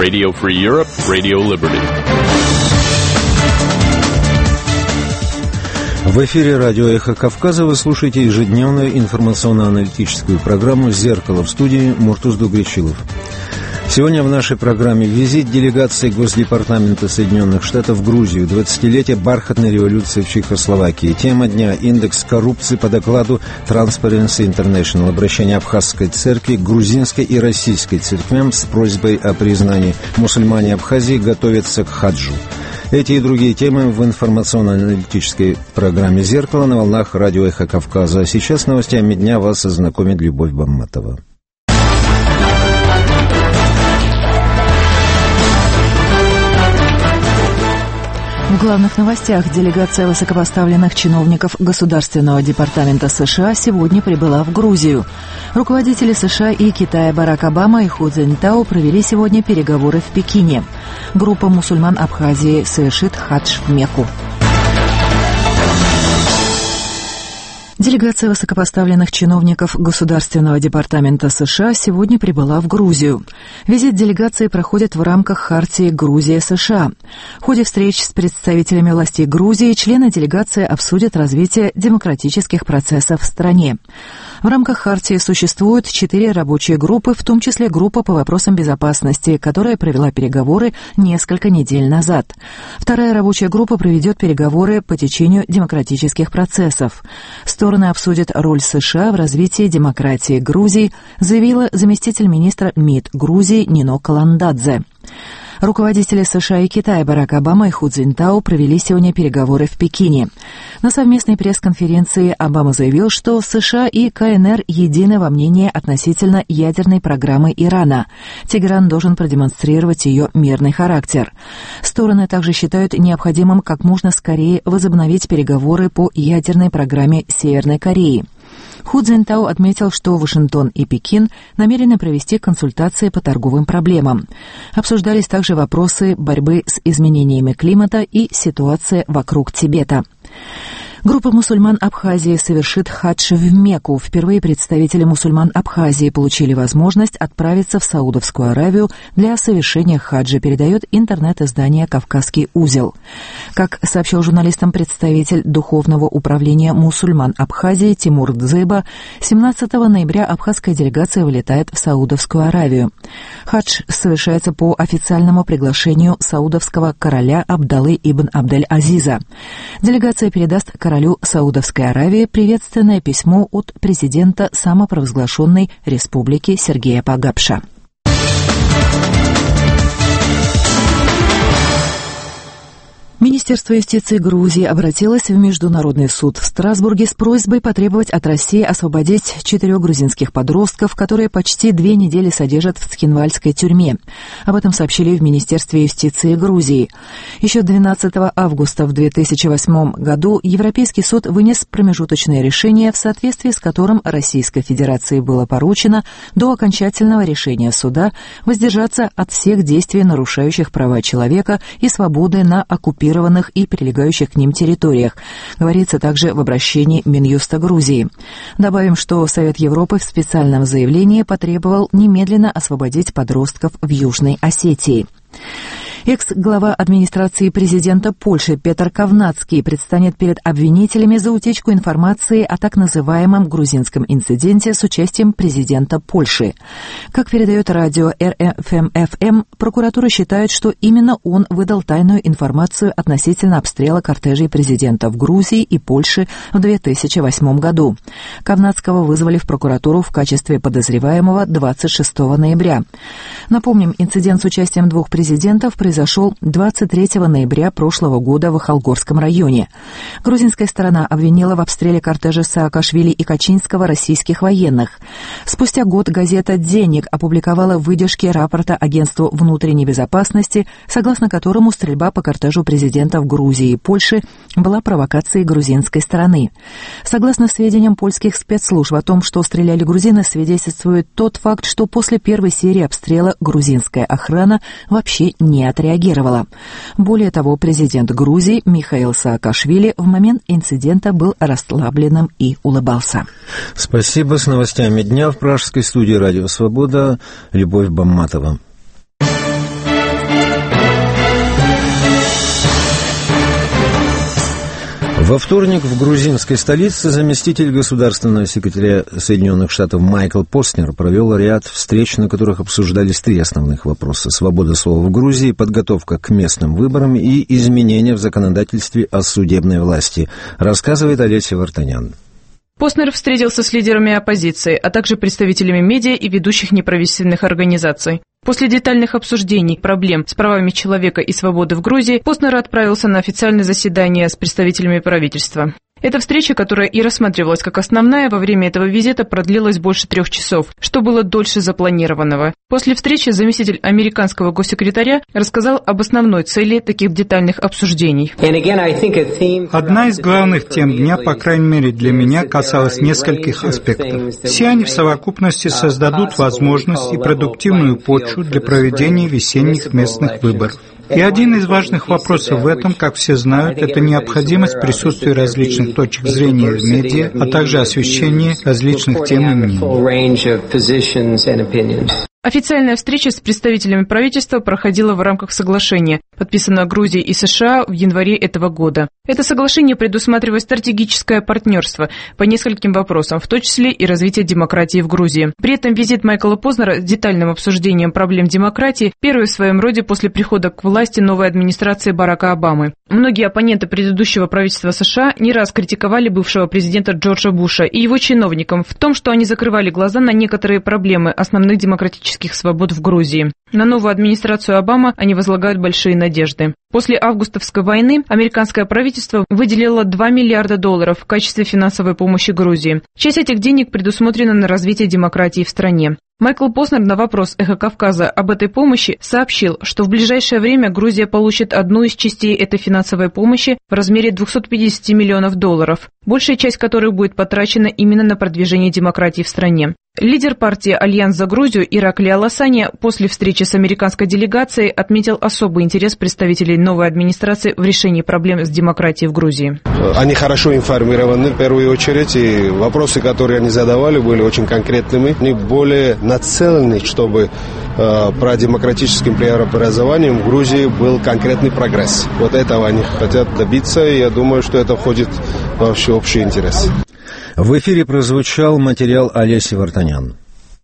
Radio Free Europe, Radio Liberty. В эфире радио «Эхо Кавказа» вы слушаете ежедневную информационно-аналитическую программу «Зеркало», в студии Муртуз Дугричилов. Сегодня в нашей программе визит делегации Госдепартамента Соединенных Штатов в Грузию, 20-летие бархатной революции в Чехословакии. Тема дня – индекс коррупции по докладу Transparency International, обращение Абхазской церкви к грузинской и российской церквям с просьбой о признании. Мусульмане Абхазии готовятся к хаджу. Эти и другие темы в информационно-аналитической программе «Зеркало» на волнах радио «Эхо Кавказа». А сейчас с новостями дня вас ознакомит Любовь Бамматова. В главных новостях делегация высокопоставленных чиновников Государственного департамента США сегодня прибыла в Грузию. Руководители США и Китая Барак Обама и Ху Цзиньтао провели сегодня переговоры в Пекине. Группа мусульман Абхазии совершит хадж в Мекку. Делегация высокопоставленных чиновников Государственного департамента США сегодня прибыла в Грузию. Визит делегации проходит в рамках хартии «Грузия-США». В ходе встреч с представителями властей Грузии члены делегации обсудят развитие демократических процессов в стране. В рамках хартии существуют 4 рабочие группы, в том числе группа по вопросам безопасности, которая провела переговоры несколько недель назад. Вторая рабочая группа проведет переговоры по течению демократических процессов. Стороны обсудят роль США в развитии демократии Грузии, заявила заместитель министра МИД Грузии Нино Каландадзе. Руководители США и Китая Барак Обама и Ху Цзиньтао провели сегодня переговоры в Пекине. На совместной пресс-конференции Обама заявил, что США и КНР едины во мнении относительно ядерной программы Ирана. Тегеран должен продемонстрировать ее мирный характер. Стороны также считают необходимым как можно скорее возобновить переговоры по ядерной программе Северной Кореи. Ху Цзиньтао отметил, что Вашингтон и Пекин намерены провести консультации по торговым проблемам. Обсуждались также вопросы борьбы с изменениями климата и ситуация вокруг Тибета. Группа мусульман Абхазии совершит хадж в Мекку. Впервые представители мусульман Абхазии получили возможность отправиться в Саудовскую Аравию для совершения хаджа, передает интернет-издание «Кавказский узел». Как сообщил журналистам представитель Духовного управления мусульман Абхазии Тимур Дзыба, 17 ноября абхазская делегация вылетает в Саудовскую Аравию. Хадж совершается по официальному приглашению саудовского короля Абдаллы ибн Абдель-Азиза. Делегация передаст королю Саудовской Аравии приветственное письмо от президента самопровозглашенной республики Сергея Пагапша. Министерство юстиции Грузии обратилось в Международный суд в Страсбурге с просьбой потребовать от России освободить 4 грузинских подростков, которые почти 2 недели содержат в Цхинвальской тюрьме. Об этом сообщили в Министерстве юстиции Грузии. Еще 12 августа в 2008 году Европейский суд вынес промежуточное решение, в соответствии с которым Российской Федерации было поручено до окончательного решения суда воздержаться от всех действий, нарушающих права человека и свободы на оккупированных и прилегающих к ним территориях, говорится также в обращении Минюста Грузии. Добавим, что Совет Европы в специальном заявлении потребовал немедленно освободить подростков в Южной Осетии. Экс-глава администрации президента Польши Петр Ковнацкий предстанет перед обвинителями за утечку информации о так называемом грузинском инциденте с участием президента Польши. Как передает радио РФМ, прокуратура считает, что именно он выдал тайную информацию относительно обстрела кортежей президента в Грузии и Польше в 2008 году. Ковнацкого вызвали в прокуратуру в качестве подозреваемого 26 ноября. Напомним, инцидент с участием 2 президентов произошел 23 ноября прошлого года в Ахалгорском районе. Грузинская сторона обвинила в обстреле кортежа Саакашвили и Качинского российских военных. Спустя год газета «Денник» опубликовала выдержки рапорта Агентству внутренней безопасности, согласно которому стрельба по кортежу президентов Грузии и Польши была провокацией грузинской стороны. Согласно сведениям польских спецслужб о том, что стреляли грузины, свидетельствует тот факт, что после первой серии обстрела грузинская охрана вообще не отреагировала. Более того, президент Грузии Михаил Саакашвили в момент инцидента был расслабленным и улыбался. Спасибо. С новостями дня в пражской студии «Радио Свобода» Любовь Бамматова. Во вторник в грузинской столице заместитель государственного секретаря Соединенных Штатов Майкл Постнер провел ряд встреч, на которых обсуждались три основных вопроса: свобода слова в Грузии, подготовка к местным выборам и изменения в законодательстве о судебной власти, рассказывает Олеся Вартанян. Постнер встретился с лидерами оппозиции, а также представителями медиа и ведущих неправительственных организаций. После детальных обсуждений проблем с правами человека и свободы в Грузии Постнер отправился на официальное заседание с представителями правительства. Эта встреча, которая и рассматривалась как основная, во время этого визита продлилась больше 3 часов, что было дольше запланированного. После встречи заместитель американского госсекретаря рассказал об основной цели таких детальных обсуждений. Одна из главных тем дня, по крайней мере для меня, касалась нескольких аспектов. Все они в совокупности создадут возможность и продуктивную почву для проведения весенних местных выборов. И один из важных вопросов в этом, как все знают, это необходимость присутствия различных точек зрения в медиа, а также освещение различных тем и мнений. Официальная встреча с представителями правительства проходила в рамках соглашения, подписанного Грузией и США в январе этого года. Это соглашение предусматривает стратегическое партнерство по нескольким вопросам, в том числе и развитие демократии в Грузии. При этом визит Майкла Постнера с детальным обсуждением проблем демократии первый в своем роде после прихода к власти новой администрации Барака Обамы. Многие оппоненты предыдущего правительства США не раз критиковали бывшего президента Джорджа Буша и его чиновников в том, что они закрывали глаза на некоторые проблемы основных демократических свобод в Грузии. На новую администрацию Обамы они возлагают большие надежды. После августовской войны американское правительство выделило $2 миллиарда в качестве финансовой помощи Грузии. Часть этих денег предусмотрена на развитие демократии в стране. Майкл Постнер на вопрос «Эхо Кавказа» об этой помощи сообщил, что в ближайшее время Грузия получит одну из частей этой финансовой помощи в размере $250 миллионов, большая часть которых будет потрачена именно на продвижение демократии в стране. Лидер партии «Альянс за Грузию» Иракли Аласани после встречи с американской делегацией отметил особый интерес представителей новой администрации в решении проблем с демократией в Грузии. Они хорошо информированы в первую очередь, и вопросы, которые они задавали, были очень конкретными, они более нацелены, чтобы про демократическим преобразованием в Грузии был конкретный прогресс. Вот этого они хотят добиться, и я думаю, что это входит в общий интерес. В эфире прозвучал материал Олеси Вартанян.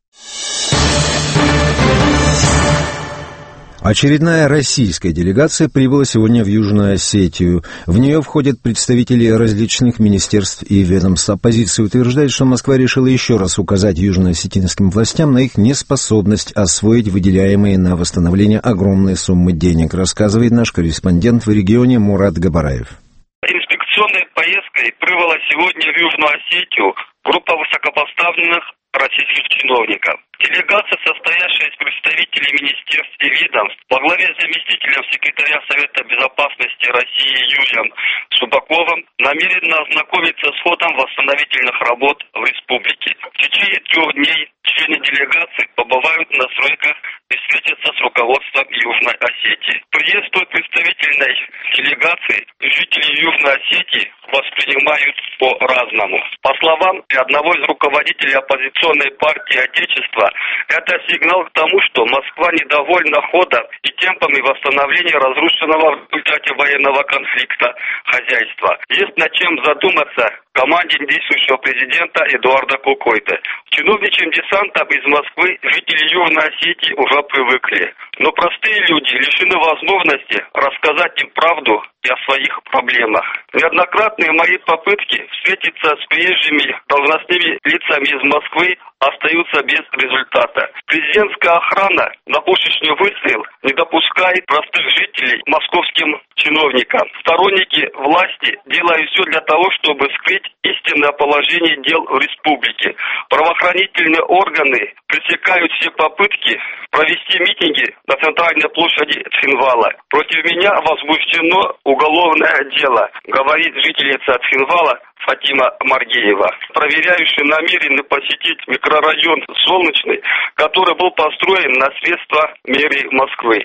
Очередная российская делегация прибыла сегодня в Южную Осетию. В нее входят представители различных министерств и ведомств. Оппозиция утверждает, что Москва решила еще раз указать южноосетинским властям на их неспособность освоить выделяемые на восстановление огромные суммы денег, рассказывает наш корреспондент в регионе Мурат Габараев. Инспекционной поездкой прибыла сегодня в Южную Осетию группа высокопоставленных российских чиновников. Делегация, состоявшая из представителей министерств и ведомств, во главе с заместителем секретаря Совета Безопасности России Юрием Субаковым, намерена ознакомиться с ходом восстановительных работ в республике. В течение 3 дней члены делегации побывают на стройках и встретятся с руководством Южной Осетии. Приветствуют представительной делегации, жители Южной Осетии воспринимают по-разному. По словам одного из руководителей оппозиционной партии Отечества, это сигнал к тому, что Москва недовольна ходом и темпами восстановления разрушенного в результате военного конфликта хозяйства. Есть над чем задуматься команде действующего президента Эдуарда Кукойте. К чиновничьим десантам из Москвы жители Южной Осетии уже привыкли. Но простые люди лишены возможности рассказать им правду и о своих проблемах. Неоднократные мои попытки встретиться с приезжими должностными лицами из Москвы остаются без результата. Президентская охрана на пушечный выстрел не допускает простых жителей московским чиновникам. Сторонники власти делают все для того, чтобы скрыть истинное положение дел в республике. Правоохранительные органы пресекают все попытки провести митинги на центральной площади Цхинвала. Против меня возбуждено уголовное дело, говорит жительница Цхинвала Фатима Маргеева. Проверяющие намерены посетить микрорайон Солнечный, который был построен на средства мэрии Москвы.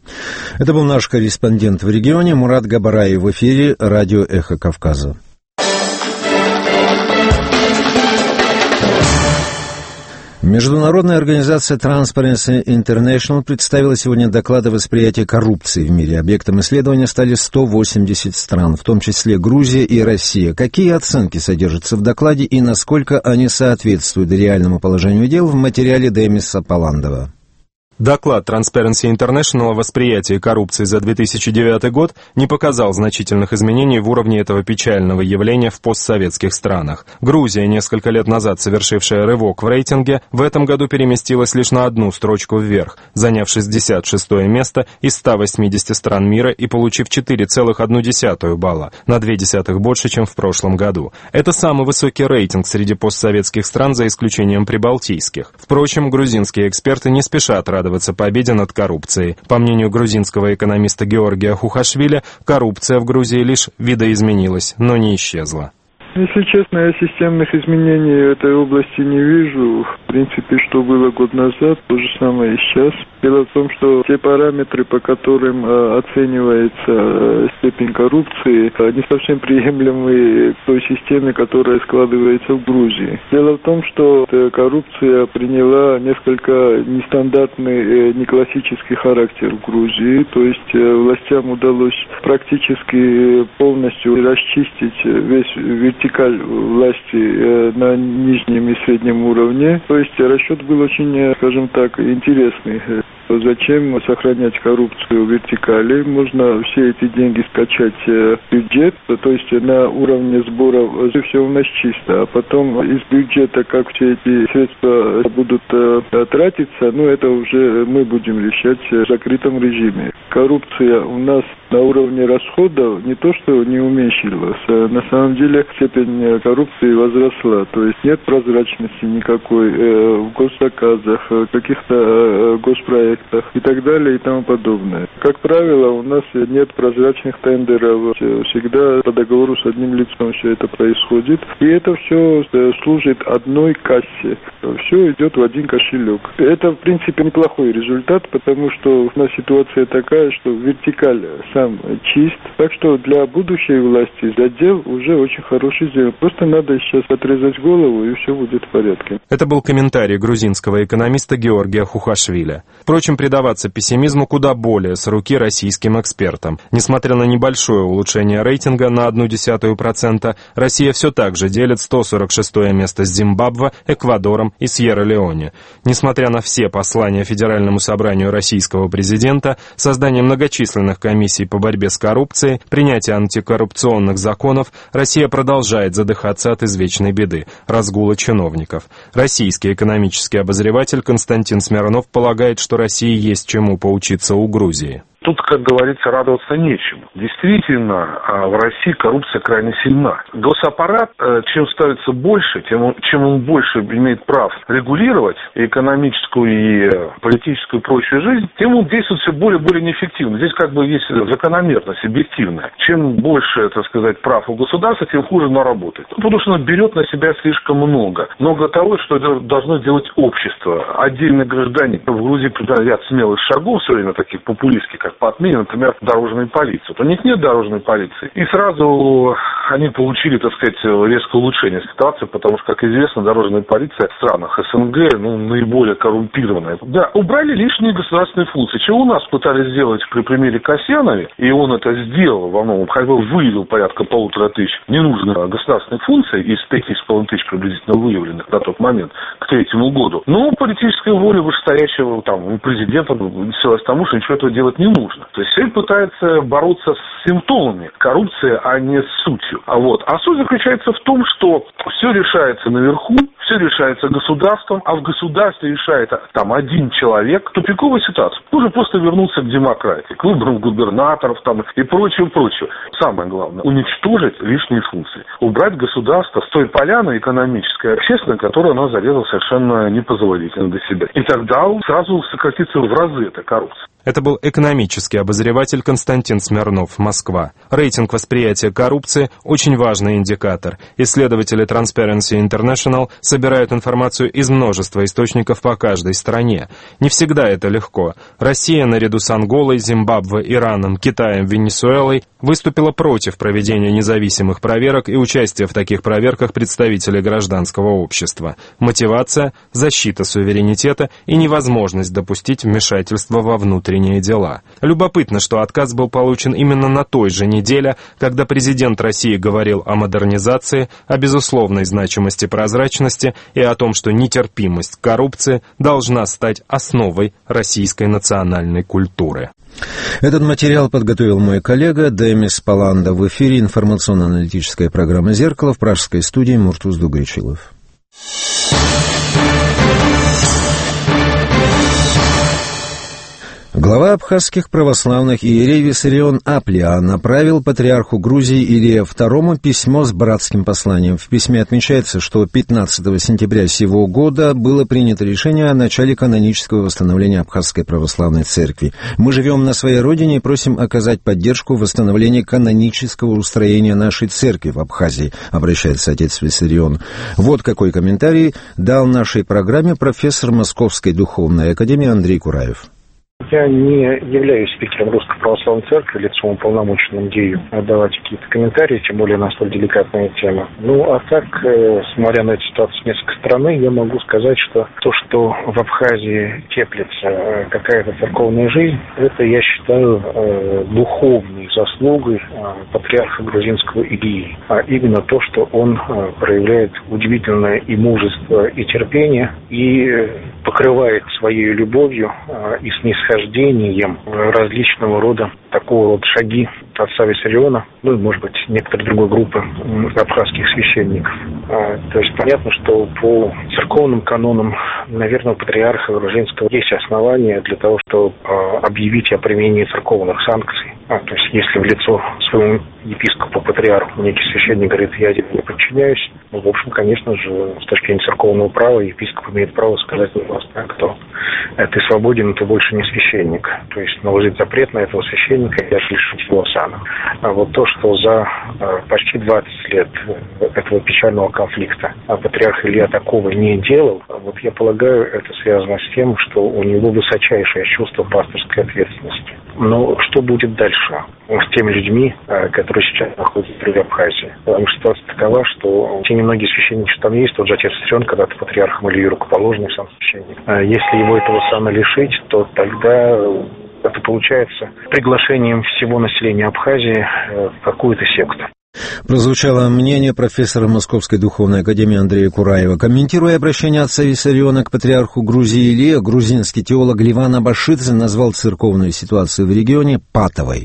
Это был наш корреспондент в регионе Мурат Габараев в эфире радио «Эхо Кавказа». Международная организация Transparency International представила сегодня доклад о восприятии коррупции в мире. Объектом исследования стали 180 стран, в том числе Грузия и Россия. Какие оценки содержатся в докладе и насколько они соответствуют реальному положению дел, в материале Демиса Паландова. Доклад Transparency International о восприятии коррупции за 2009 год не показал значительных изменений в уровне этого печального явления в постсоветских странах. Грузия, несколько лет назад совершившая рывок в рейтинге, в этом году переместилась лишь на одну строчку вверх, заняв 66-е место из 180 стран мира и получив 4,1 балла, на 0,2 больше, чем в прошлом году. Это самый высокий рейтинг среди постсоветских стран, за исключением прибалтийских. Впрочем, грузинские эксперты не спешат радоваться победе над коррупцией. По мнению грузинского экономиста Георгия Хухашвили, коррупция в Грузии лишь видоизменилась, но не исчезла. Если честно, я системных изменений в этой области не вижу. В принципе, что было год назад, то же самое и сейчас. Дело в том, что те параметры, по которым оценивается степень коррупции, не совсем приемлемы к той системе, которая складывается в Грузии. Дело в том, что коррупция приняла несколько нестандартный, неклассический характер в Грузии. То есть властям удалось практически полностью расчистить весь вертикаль власти на нижнем и среднем уровне. То есть расчет был очень, скажем так, интересный. Зачем сохранять коррупцию в вертикали? Можно все эти деньги скачать в бюджет, то есть на уровне сборов все у нас чисто, а потом из бюджета, как все эти средства будут тратиться, это уже мы будем решать в закрытом режиме. Коррупция у нас на уровне расходов не то что не уменьшилась, на самом деле степень коррупции возросла, то есть нет прозрачности никакой в госзаказах, в каких-то госпроектах и так далее и тому подобное. Как правило, у нас нет прозрачных тендеров, всегда по договору с одним лицом все это происходит, и это все служит одной кассе, все идет в один кошелек. Это, в принципе, неплохой результат, потому что у нас ситуация такая, что вертикаль сам чист, так что для будущей власти задел уже очень хороший сделан. Просто надо сейчас отрезать голову, и все будет в порядке. Это был комментарий грузинского экономиста Георгия Хухашвили. Впрочем, предаваться пессимизму куда более с руки российским экспертам. Несмотря на небольшое улучшение рейтинга на 0,1%, Россия все так же делит 146-е место с Зимбабве, Эквадором и Сьерра-Леоне. Несмотря на все послания Федеральному собранию российского президента, создание многочисленных комиссий по борьбе с коррупцией, принятие антикоррупционных законов, Россия продолжает задыхаться от извечной беды – разгула чиновников. Российский экономический обозреватель Константин Смирнов полагает, что России есть чему поучиться у Грузии. Тут, как говорится, радоваться нечему. Действительно, в России коррупция крайне сильна. Госаппарат, чем становится больше, чем он больше имеет прав регулировать и экономическую, и политическую, и прочую жизнь, тем он действует все более и более неэффективно. Здесь как бы есть закономерность объективная. Чем больше, так сказать, прав у государства, тем хуже оно работает. Потому что оно берет на себя слишком много. Много того, что должно делать общество. Отдельный гражданин в Грузии предпринимает ряд смелых шагов все время таких популистских, как по отмене, например, дорожной полиции. Вот у них нет дорожной полиции. И сразу они получили, так сказать, резкое улучшение ситуации, потому что, как известно, дорожная полиция в странах СНГ, наиболее коррумпированная. Да, убрали лишние государственные функции. Чего у нас пытались сделать при примере Касьянове, и он это сделал во многом, хотя бы выявил порядка 1500 ненужных государственных функций из 3500 приблизительно выявленных на тот момент, к 2003 году. Но политическая воля вышестоящего президента селась к тому, что ничего этого делать не нужно. То есть все пытаются бороться с симптомами коррупции, а не с сутью. А суть заключается в том, что все решается наверху, все решается государством, а в государстве решает один человек. Тупиковая ситуация. Нужно просто вернуться к демократии, к выборам губернаторов и прочее. Самое главное, уничтожить лишние функции. Убрать государство с той поляны экономической и общественной, которую оно зарезало совершенно непозволительно для себя. И тогда сразу сократится в разы эта коррупция. Это был экономический обозреватель Константин Смирнов, Москва. Рейтинг восприятия коррупции – очень важный индикатор. Исследователи Transparency International собирают информацию из множества источников по каждой стране. Не всегда это легко. Россия, наряду с Анголой, Зимбабве, Ираном, Китаем, Венесуэлой, выступила против проведения независимых проверок и участия в таких проверках представителей гражданского общества. Мотивация – защита суверенитета и невозможность допустить вмешательства во внутренние дела. Любопытно, что отказ был получен именно на той же неделе, когда президент России говорил о модернизации, о безусловной значимости прозрачности и о том, что нетерпимость к коррупции должна стать основой российской национальной культуры. Этот материал подготовил мой коллега Демис Паланда. В эфире информационно-аналитическая программа «Зеркало» в пражской студии Муртуз Дугричилов. Глава абхазских православных иерей Виссарион Аплиа направил патриарху Грузии Илия II письмо с братским посланием. В письме отмечается, что 15 сентября сего года было принято решение о начале канонического восстановления Абхазской православной церкви. Мы живем на своей родине и просим оказать поддержку в восстановлении канонического устроения нашей церкви в Абхазии, обращается отец Виссарион. Вот какой комментарий дал нашей программе профессор Московской духовной академии Андрей Кураев. Я не являюсь спикером Русской Православной Церкви, лицом уполномоченным ею, давать какие-то комментарии, тем более на столь деликатная тема. Ну, а так, смотря на эту ситуацию с несколько стороны, я могу сказать, что то, что в Абхазии теплится какая-то церковная жизнь, это, я считаю, духовной заслугой патриарха грузинского Илии. А именно то, что он проявляет удивительное и мужество, и терпение, и покрывает своей любовью и снисхождением различного рода такого вот шаги отца Виссариона, ну и, может быть, некоторой другой группы абхазских священников. То есть понятно, что по церковным канонам, наверное, у патриарха грузинского есть основания для того, чтобы объявить о применении церковных санкций. То есть если в лицо своему епископу, патриарху некий священник говорит, я тебе не подчиняюсь, ну, в общем, конечно же, с точки зрения церковного права, епископ имеет право сказать, что ты свободен, ты больше не священник. То есть наложить запрет на этого священника и лишить его сана. А вот то, что за почти 20 лет этого печального конфликта патриарх Илья такого не делал, вот я полагаю, это связано с тем, что у него высочайшее чувство пасторской ответственности. Но что будет дальше с теми людьми, которые сейчас находятся в Абхазии? Потому что ситуация такова, что те немногие священники, что там есть, тот же отец Виссарион, когда-то патриархом Ильи рукоположенный сам священник. Если его этого сана лишить, то тогда это получается приглашением всего населения Абхазии в какую-то секту. Прозвучало мнение профессора Московской духовной академии Андрея Кураева. Комментируя обращение отца Виссариона к патриарху Грузии Илии, грузинский теолог Леван Абашидзе назвал церковную ситуацию в регионе патовой.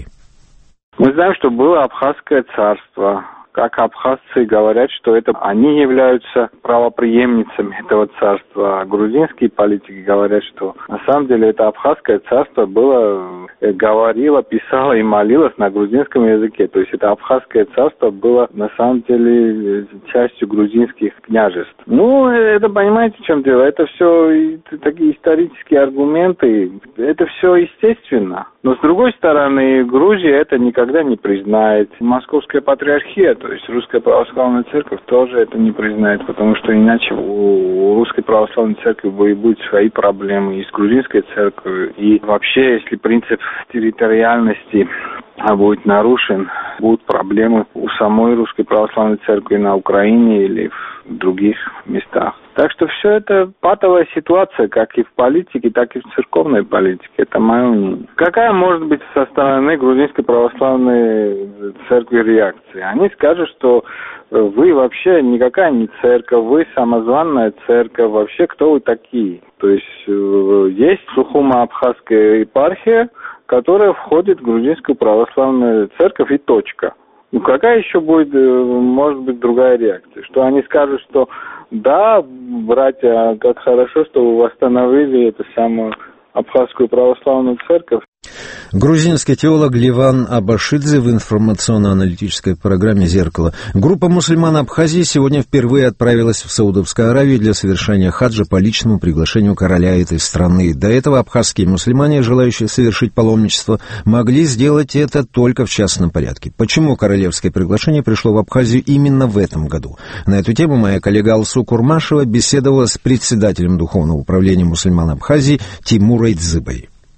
Мы знаем, что было Абхазское царство. Как абхазцы говорят, что это они являются правопреемницами этого царства. А грузинские политики говорят, что на самом деле это Абхазское царство было, говорило, писало и молилось на грузинском языке. То есть это Абхазское царство было на самом деле частью грузинских княжеств. Ну, это понимаете, в чем дело? Это все такие исторические аргументы. Это все естественно. Но с другой стороны, Грузия это никогда не признает. Московская патриархия, то есть Русская Православная Церковь тоже это не признает, потому что иначе у Русской Православной Церкви будут свои проблемы и с Грузинской Церковью. И вообще, если принцип территориальности будет нарушен, будут проблемы у самой Русской Православной Церкви на Украине или в других местах. Так что все это патовая ситуация, как и в политике, так и в церковной политике. Это мое мнение. Какая может быть со стороны Грузинской Православной Церкви реакция? Они скажут, что вы вообще никакая не церковь, вы самозванная церковь, вообще кто вы такие? То есть есть Сухума-Абхазская епархия, которая входит в Грузинскую Православную Церковь и точка. Ну, какая еще будет, может быть, другая реакция? Что они скажут, что да, братья, как хорошо, что вы восстановили эту самую Абхазскую Православную Церковь. Грузинский теолог Леван Абашидзе в информационно-аналитической программе «Зеркало». Группа мусульман Абхазии сегодня впервые отправилась в Саудовскую Аравию для совершения хаджа по личному приглашению короля этой страны. До этого абхазские мусульмане, желающие совершить паломничество, могли сделать это только в частном порядке. Почему королевское приглашение пришло в Абхазию именно в этом году? На эту тему моя коллега Алсу Курмашева беседовала с председателем Духовного управления мусульман Абхазии Тимурой Дзыбой.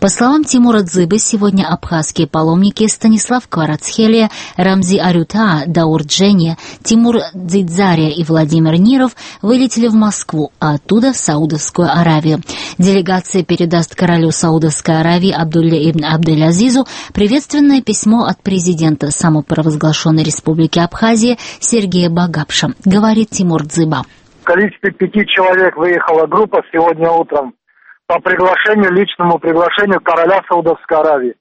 По словам Тимура Дзыбы, сегодня абхазские паломники Станислав Кварацхелия, Рамзи Арюта, Даур Джени, Тимур Дзидзария и Владимир Ниров вылетели в Москву, а оттуда в Саудовскую Аравию. Делегация передаст королю Саудовской Аравии Абдулле ибн Абдель-Азизу приветственное письмо от президента самопровозглашенной республики Абхазия Сергея Багапша, говорит Тимур Дзыба. В количестве 5 человек выехала группа сегодня утром по личному приглашению короля Саудовской Аравии.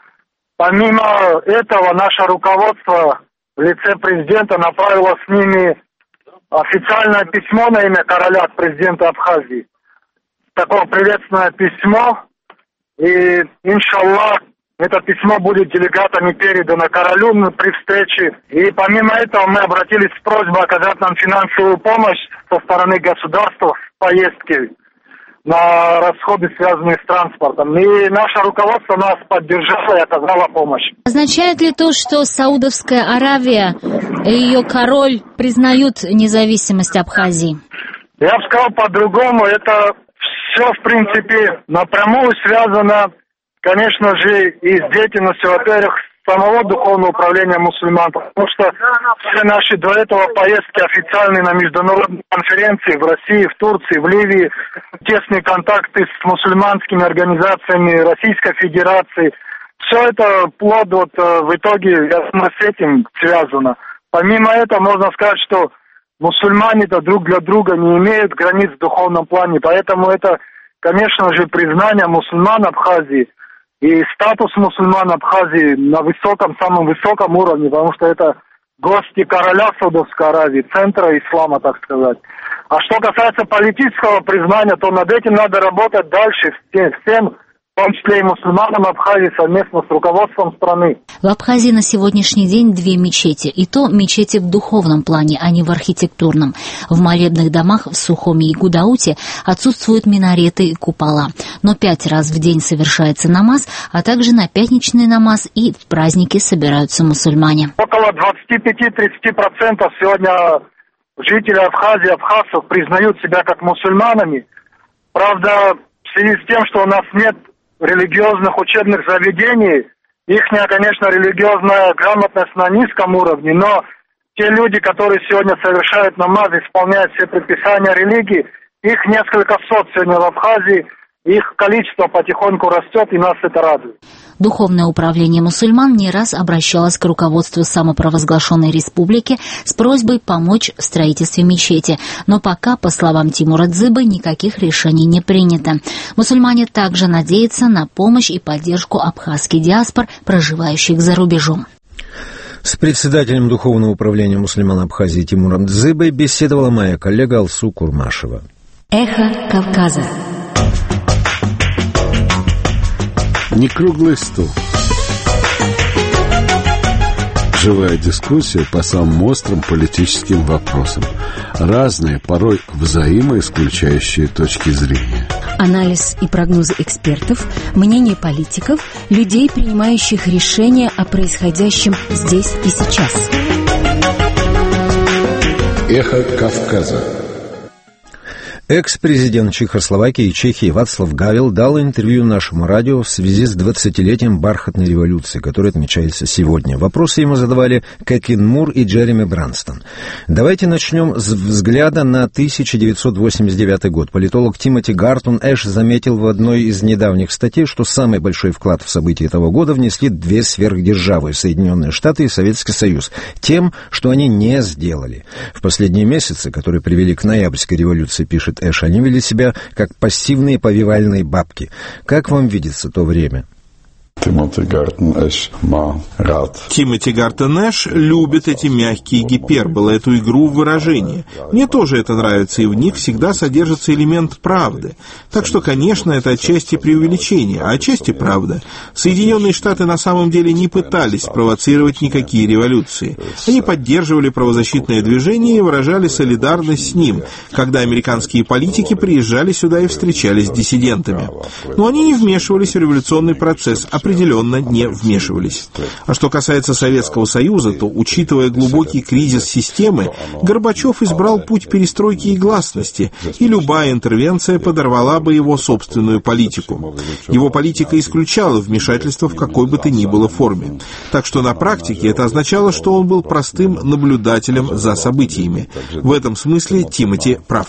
Помимо этого, наше руководство в лице президента направило с ними официальное письмо на имя короля от президента Абхазии. Такое приветственное письмо, и, иншаллах, это письмо будет делегатами передано королю при встрече. И помимо этого мы обратились с просьбой оказать нам финансовую помощь со стороны государства в поездке на расходы, связанные с транспортом. И наше руководство нас поддержало и оказало помощь. Означает ли то, что Саудовская Аравия и ее король признают независимость Абхазии? Я бы сказал по-другому. Это все, в принципе, напрямую связано, конечно же, и с деятельностью, во-первых, самого Духовного управления мусульман, потому что все наши до этого поездки официальные на международные конференции в России, в Турции, в Ливии, тесные контакты с мусульманскими организациями Российской Федерации, все это плод в итоге, я думаю, с этим связано. Помимо этого, можно сказать, что мусульмане-то друг для друга не имеют границ в духовном плане, поэтому это, конечно же, признание мусульман Абхазии и статус мусульман Абхазии на самом высоком уровне, потому что это гости короля Саудовской Аравии, центра ислама, так сказать. А что касается политического признания, то над этим надо работать дальше всем, в том числе и мусульманам Абхазии, совместно с руководством страны. В Абхазии на сегодняшний день 2 мечети, и то мечети в духовном плане, а не в архитектурном. В молебных домах в Сухуми и Гудауте отсутствуют минареты и купола. Но 5 раз в день совершается намаз, а также на пятничный намаз и в праздники собираются мусульмане. Около 25-30% сегодня жители Абхазии, абхазцев признают себя как мусульманами. Правда, в связи с тем, что у нас нет религиозных учебных заведений, ихняя, конечно, религиозная грамотность на низком уровне, но те люди, которые сегодня совершают намаз, исполняют все предписания религии, их несколько сот сегодня в Абхазии, их количество потихоньку растет, и нас это радует. Духовное управление мусульман не раз обращалось к руководству самопровозглашенной республики с просьбой помочь в строительстве мечети. Но пока, по словам Тимура Дзыбы, никаких решений не принято. Мусульмане также надеются на помощь и поддержку абхазских диаспор, проживающих за рубежом. С председателем Духовного управления мусульман Абхазии Тимуром Дзыбой беседовала моя коллега Алсу Курмашева. Эхо Кавказа. Не круглый стол. Живая дискуссия по самым острым политическим вопросам. Разные, порой взаимоисключающие точки зрения. Анализ и прогнозы экспертов, мнения политиков, людей, принимающих решения о происходящем здесь и сейчас. Эхо Кавказа. Экс-президент Чехословакии и Чехии Вацлав Гавел дал интервью нашему радио в связи с 20-летием бархатной революции, которая отмечается сегодня. Вопросы ему задавали Кэтлин Мур и Джереми Бранстон. Давайте начнем с взгляда на 1989 год. Политолог Тимоти Гартун Эш заметил в одной из недавних статей, что самый большой вклад в события этого года внесли 2 сверхдержавы — Соединенные Штаты и Советский Союз, тем, что они не сделали. В последние месяцы, которые привели к ноябрьской революции, пишет Эш, они вели себя как пассивные повивальные бабки. Как вам видится то время? Тимоти Гартен Эш любит эти мягкие гиперболы, эту игру в выражение. Мне тоже это нравится, и в них всегда содержится элемент правды. Так что, конечно, это отчасти преувеличение, а отчасти правда. Соединенные Штаты на самом деле не пытались спровоцировать никакие революции. Они поддерживали правозащитное движение и выражали солидарность с ним, когда американские политики приезжали сюда и встречались с диссидентами. Но они не вмешивались в революционный процесс, определенно определенно не вмешивались. А что касается Советского Союза, то, учитывая глубокий кризис системы, Горбачев избрал путь перестройки и гласности, и любая интервенция подорвала бы его собственную политику. Его политика исключала вмешательство в какой бы то ни было форме. Так что на практике это означало, что он был простым наблюдателем за событиями. В этом смысле Тимоти прав.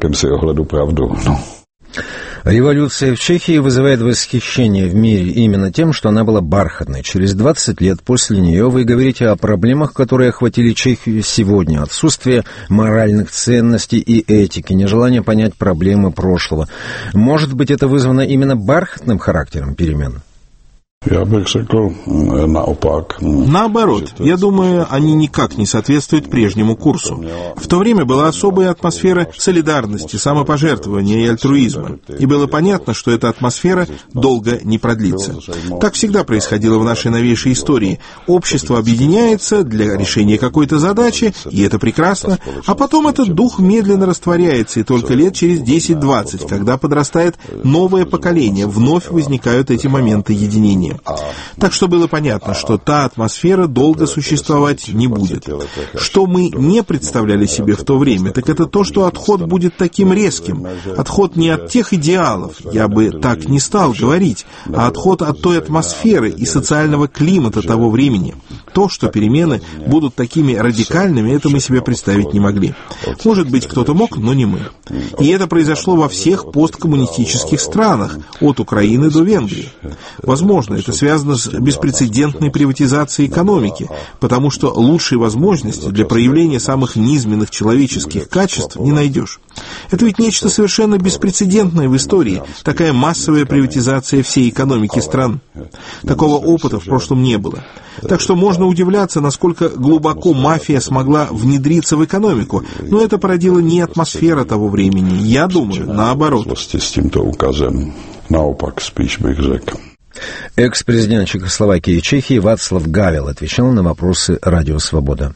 Революция в Чехии вызывает восхищение в мире именно тем, что она была бархатной. Через 20 лет после нее вы говорите о проблемах, которые охватили Чехию сегодня. Отсутствие моральных ценностей и этики, нежелание понять проблемы прошлого. Может быть, это вызвано именно бархатным характером перемен? Наоборот, я думаю, они никак не соответствуют прежнему курсу. В то время была особая атмосфера солидарности, самопожертвования и альтруизма. И было понятно, что эта атмосфера долго не продлится. Так всегда происходило в нашей новейшей истории. Общество объединяется для решения какой-то задачи, и это прекрасно, а потом этот дух медленно растворяется, и только лет через 10-20, когда подрастает новое поколение, вновь возникают эти моменты единения. Так что было понятно, что та атмосфера долго существовать не будет. Что мы не представляли себе в то время, так это то, что отход будет таким резким. Отход не от тех идеалов, я бы так не стал говорить, а отход от той атмосферы и социального климата того времени. То, что перемены будут такими радикальными, это мы себе представить не могли. Может быть, кто-то мог, но не мы. И это произошло во всех посткоммунистических странах, от Украины до Венгрии. Возможно, это связано с беспрецедентной приватизацией экономики, потому что лучшей возможности для проявления самых низменных человеческих качеств не найдешь. Это ведь нечто совершенно беспрецедентное в истории, такая массовая приватизация всей экономики стран. Такого опыта в прошлом не было. Так что можно удивляться, насколько глубоко мафия смогла внедриться в экономику, но это породило не атмосфера того времени, я думаю, наоборот. Экс-президент Чехословакии и Чехии Вацлав Гавел отвечал на вопросы «Радио Свобода».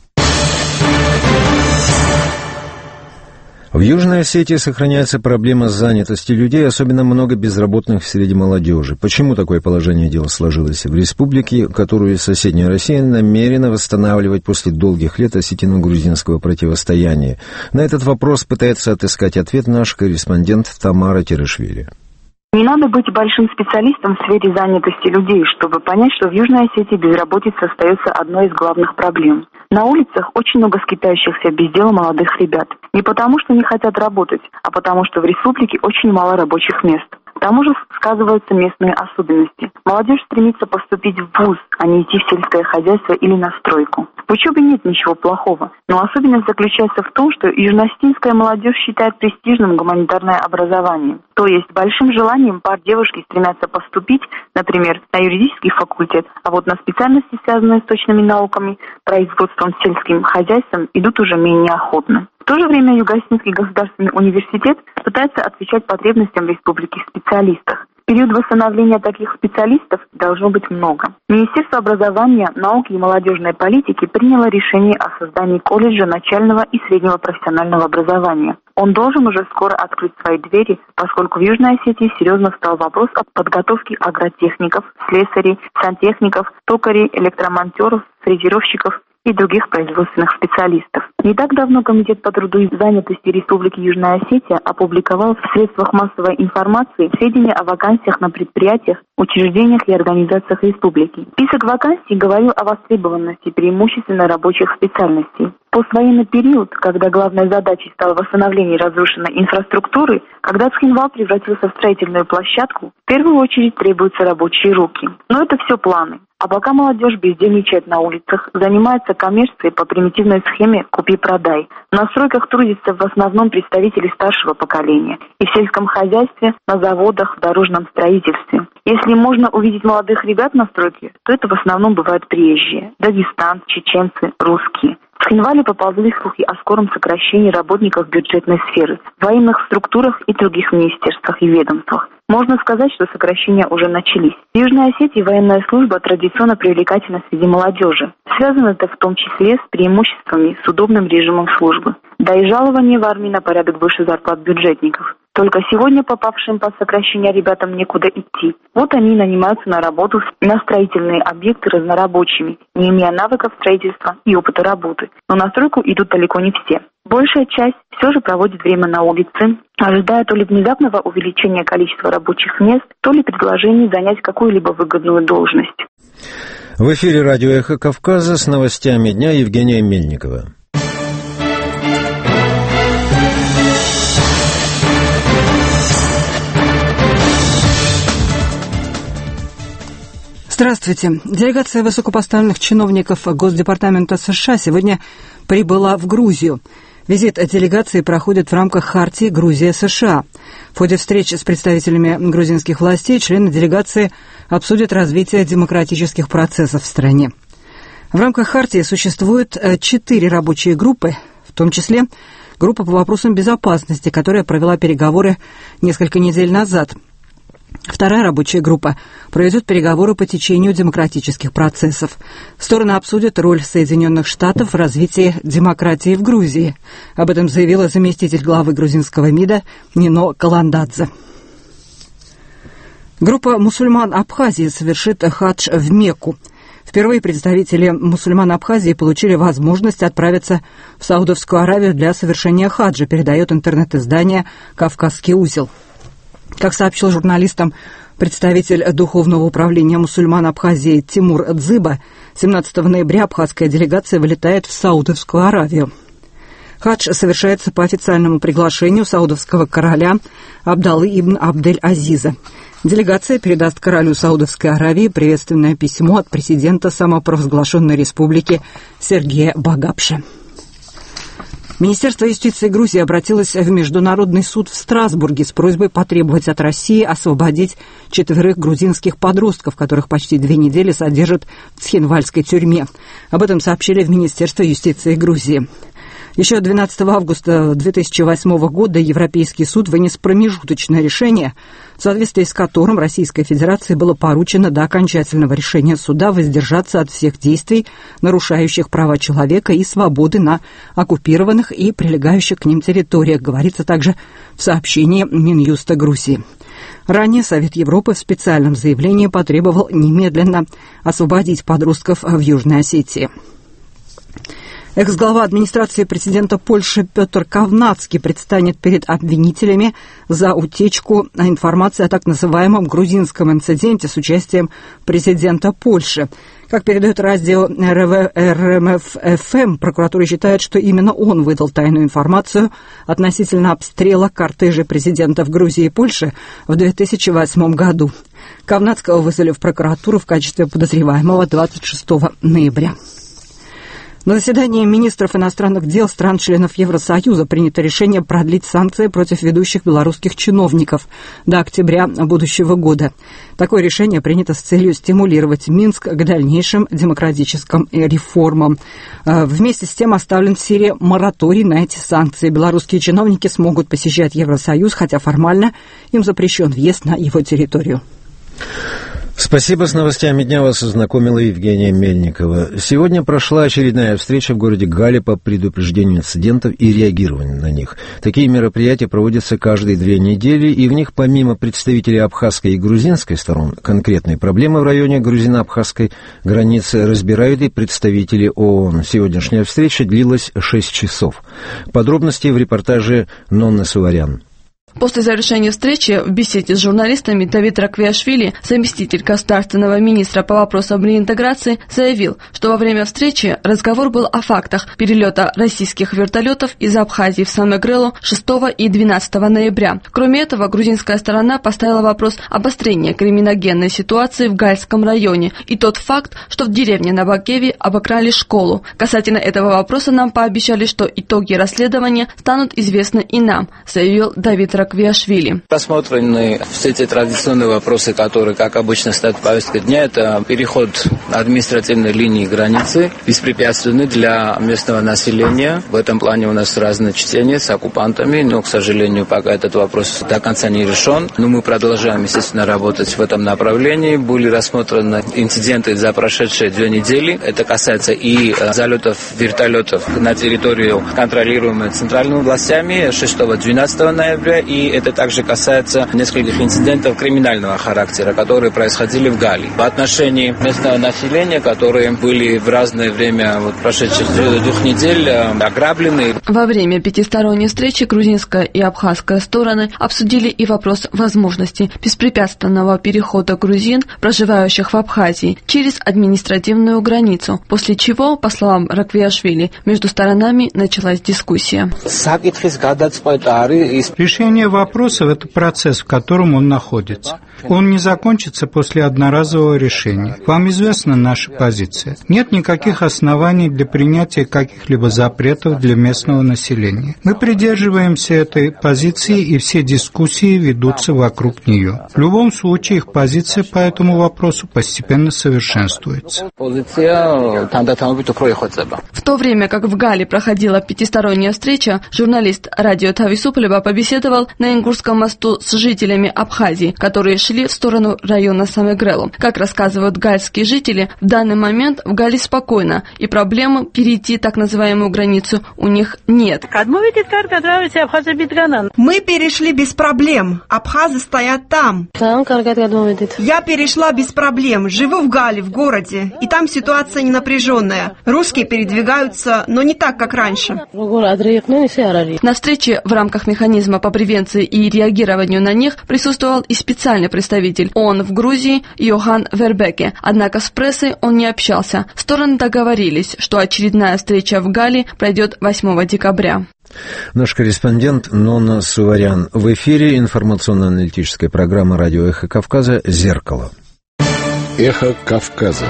В Южной Осетии сохраняется проблема занятости людей, особенно много безработных среди молодежи. Почему такое положение дел сложилось в республике, которую соседняя Россия намерена восстанавливать после долгих лет осетино-грузинского противостояния? На этот вопрос пытается отыскать ответ наш корреспондент Тамара Терешвили. Не надо быть большим специалистом в сфере занятости людей, чтобы понять, что в Южной Осетии безработица остается одной из главных проблем. На улицах очень много скитающихся без дела молодых ребят. Не потому, что не хотят работать, а потому, что в республике очень мало рабочих мест. К тому же сказываются местные особенности. Молодежь стремится поступить в вуз, а не идти в сельское хозяйство или на стройку. В учебе нет ничего плохого, но особенность заключается в том, что южноосетинская молодежь считает престижным гуманитарное образование. То есть большим желанием пар девушки стремятся поступить, например, на юридический факультет, а вот на специальности, связанные с точными науками, производством, сельским хозяйством, идут уже менее охотно. В то же время Юго-Осетинский государственный университет пытается отвечать потребностям республики в специалистах. В период восстановления таких специалистов должно быть много. Министерство образования, науки и молодежной политики приняло решение о создании колледжа начального и среднего профессионального образования. Он должен уже скоро открыть свои двери, поскольку в Южной Осетии серьезно встал вопрос о подготовке агротехников, слесарей, сантехников, токарей, электромонтеров, фрезеровщиков и других производственных специалистов. Не так давно Комитет по труду и занятости Республики Южная Осетия опубликовал в средствах массовой информации сведения о вакансиях на предприятиях, учреждениях и организациях республики. Список вакансий говорил о востребованности преимущественно рабочих специальностей. Поствоенный период, когда главной задачей стало восстановление разрушенной инфраструктуры, когда Цхинвал превратился в строительную площадку, в первую очередь требуются рабочие руки. Но это все планы. А пока молодежь бездельничает на улицах, занимается коммерцией по примитивной схеме «купи-продай». На стройках трудятся в основном представители старшего поколения. И в сельском хозяйстве, на заводах, в дорожном строительстве. Если можно увидеть молодых ребят на стройке, то это в основном бывают приезжие. Дагестанцы, чеченцы, русские. В Цхинвале поползли слухи о скором сокращении работников бюджетной сферы, в военных структурах и других министерствах и ведомствах. Можно сказать, что сокращения уже начались. В Южной Осетии военная служба традиционно привлекательна среди молодежи. Связано это в том числе с преимуществами, с удобным режимом службы. Да и жалование в армии на порядок выше зарплат бюджетников. Только сегодня попавшим под сокращение ребятам некуда идти. Вот они нанимаются на работу на строительные объекты разнорабочими, не имея навыков строительства и опыта работы. Но на стройку идут далеко не все. Большая часть все же проводит время на улице, ожидая то ли внезапного увеличения количества рабочих мест, то ли предложений занять какую-либо выгодную должность. В эфире радио «Эхо Кавказа» с новостями дня Евгения Мельникова. Здравствуйте. Делегация высокопоставленных чиновников Госдепартамента США сегодня прибыла в Грузию. Визит делегации проходит в рамках хартии «Грузия-США». В ходе встречи с представителями грузинских властей члены делегации обсудят развитие демократических процессов в стране. В рамках хартии существует 4 рабочие группы, в том числе группа по вопросам безопасности, которая провела переговоры несколько недель назад. Вторая рабочая группа проведет переговоры по течению демократических процессов. Стороны обсудят роль Соединенных Штатов в развитии демократии в Грузии. Об этом заявила заместитель главы грузинского МИДа Нино Каландадзе. Группа мусульман Абхазии совершит хадж в Мекку. Впервые представители мусульман Абхазии получили возможность отправиться в Саудовскую Аравию для совершения хаджа, передает интернет-издание «Кавказский узел». Как сообщил журналистам представитель Духовного управления мусульман Абхазии Тимур Дзыба, 17 ноября абхазская делегация вылетает в Саудовскую Аравию. Хадж совершается по официальному приглашению саудовского короля Абдаллы ибн Абдель-Азиза. Делегация передаст королю Саудовской Аравии приветственное письмо от президента самопровозглашенной республики Сергея Багапши. Министерство юстиции Грузии обратилось в Международный суд в Страсбурге с просьбой потребовать от России освободить 4 грузинских подростков, которых почти 2 недели содержат в Цхинвальской тюрьме. Об этом сообщили в Министерстве юстиции Грузии. Еще 12 августа 2008 года Европейский суд вынес промежуточное решение, в соответствии с которым Российской Федерации было поручено до окончательного решения суда воздержаться от всех действий, нарушающих права человека и свободы на оккупированных и прилегающих к ним территориях, говорится также в сообщении Минюста Грузии. Ранее Совет Европы в специальном заявлении потребовал немедленно освободить подростков в Южной Осетии. Экс-глава администрации президента Польши Петр Кавнацкий предстанет перед обвинителями за утечку информации о так называемом грузинском инциденте с участием президента Польши. Как передает радио РМФ-ФМ, прокуратура считает, что именно он выдал тайную информацию относительно обстрела кортежей президентов Грузии и Польши в 2008 году. Кавнацкого вызвали в прокуратуру в качестве подозреваемого 26 ноября. На заседании министров иностранных дел стран-членов Евросоюза принято решение продлить санкции против ведущих белорусских чиновников до октября будущего года. Такое решение принято с целью стимулировать Минск к дальнейшим демократическим реформам. Вместе с тем оставлен в силе мораторий на эти санкции. Белорусские чиновники смогут посещать Евросоюз, хотя формально им запрещен въезд на его территорию. Спасибо. С новостями дня вас ознакомила Евгения Мельникова. Сегодня прошла очередная встреча в городе Гале по предупреждению инцидентов и реагированию на них. Такие мероприятия проводятся каждые 2 недели, и в них помимо представителей абхазской и грузинской сторон конкретные проблемы в районе грузино-абхазской границы разбирают и представители ООН. Сегодняшняя встреча длилась 6 часов. Подробности в репортаже Нонны Суварян. После завершения встречи в беседе с журналистами Давид Раквиашвили, заместитель государственного министра по вопросам реинтеграции, заявил, что во время встречи разговор был о фактах перелета российских вертолетов из Абхазии в Самегрелу 6 и 12 ноября. Кроме этого, грузинская сторона поставила вопрос обострения криминогенной ситуации в Гальском районе и тот факт, что в деревне Набакеви обокрали школу. Касательно этого вопроса нам пообещали, что итоги расследования станут известны и нам, заявил Давид Раквиашвили. Рассмотрены все эти традиционные вопросы, которые, как обычно, стоят в повестке дня. Это переход административной линии границы, беспрепятственный для местного населения. В этом плане у нас разные чтения с оккупантами, но, к сожалению, пока этот вопрос до конца не решен. Но мы продолжаем, естественно, работать в этом направлении. Были рассмотрены инциденты за прошедшие 2 недели. Это касается и залетов вертолетов на территорию, контролируемую центральными властями 6-12 ноября, и и это также касается нескольких инцидентов криминального характера, которые происходили в Гали. В отношении местного населения, которые были в разное время прошедших 2 недель ограблены. Во время пятисторонней встречи грузинская и абхазская стороны обсудили и вопрос возможности беспрепятственного перехода грузин, проживающих в Абхазии, через административную границу, после чего, по словам Раквиашвили, между сторонами началась дискуссия. Решение вопросов – это процесс, в котором он находится. Он не закончится после одноразового решения. Вам известна наша позиция. Нет никаких оснований для принятия каких-либо запретов для местного населения. Мы придерживаемся этой позиции, и все дискуссии ведутся вокруг нее. В любом случае, их позиция по этому вопросу постепенно совершенствуется. В то время как в Гали проходила пятисторонняя встреча, журналист радио Тависуполева побеседовал на Ингурском мосту с жителями Абхазии, которые шли в сторону района Самегрелу. Как рассказывают гальские жители, в данный момент в Гале спокойно, и проблемы перейти так называемую границу у них нет. Мы перешли без проблем. Абхазы стоят там. Я перешла без проблем. Живу в Гале, в городе, и там ситуация не напряженная. Русские передвигаются, но не так, как раньше. На встрече в рамках механизма по превенции и реагированию на них присутствовал и специальный представитель ООН в Грузии Йохан Вербеке. Однако с прессой он не общался. Стороны договорились, что очередная встреча в Гале пройдет 8 декабря. Наш корреспондент Нонна Суварян. В эфире информационно-аналитическая программа радио «Эхо Кавказа» «Зеркало». «Эхо Кавказа».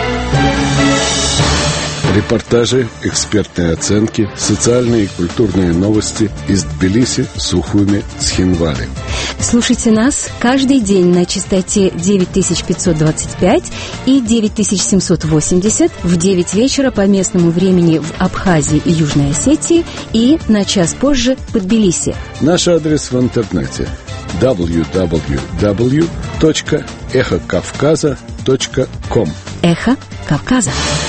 Репортажи, экспертные оценки, социальные и культурные новости из Тбилиси, Сухуми, Цхинвали. Слушайте нас каждый день на частоте 9525 и 9780 в 9 вечера по местному времени в Абхазии и Южной Осетии и на час позже в Тбилиси. Наш адрес в интернете www.эхокавказа.ком. Эхо Кавказа.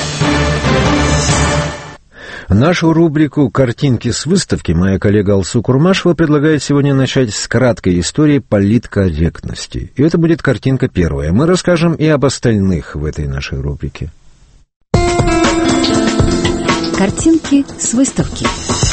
Нашу рубрику «Картинки с выставки» моя коллега Алсу Курмашева предлагает сегодня начать с краткой истории политкорректности. И это будет картинка первая. Мы расскажем и об остальных в этой нашей рубрике. Картинки с выставки.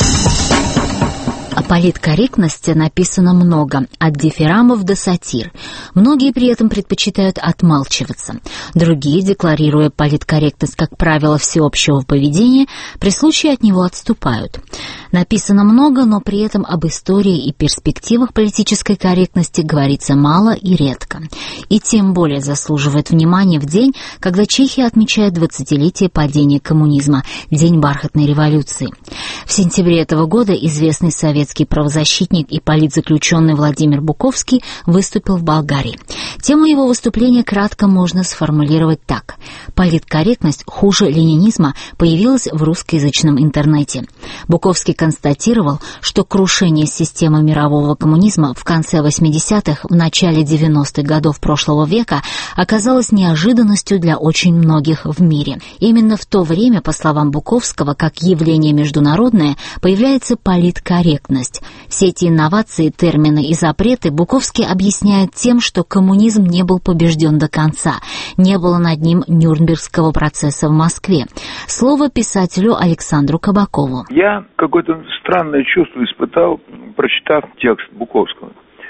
О политкорректности написано много, от дифирамов до сатир. Многие при этом предпочитают отмалчиваться. Другие, декларируя политкорректность как правило всеобщего поведения, при случае от него отступают. Написано много, но при этом об истории и перспективах политической корректности говорится мало и редко. И тем более заслуживает внимания в день, когда Чехия отмечает 20-летие падения коммунизма, День бархатной революции. В сентябре этого года известный советский правозащитник и политзаключенный Владимир Буковский выступил в Болгарии. Тему его выступления кратко можно сформулировать так. Политкорректность хуже ленинизма появилась в русскоязычном интернете. Буковский констатировал, что крушение системы мирового коммунизма в конце 80-х, в начале 90-х годов прошлого века оказалось неожиданностью для очень многих в мире. Именно в то время, по словам Буковского, как явление международное, появляется политкорректность. Все эти инновации, термины и запреты Буковский объясняет тем, что коммунизм не был побежден до конца, не было над ним Нюрнбергского процесса в Москве. Слово писателю Александру Кабакову. Я какое-то странное чувство испытал, прочитав текст Буковского.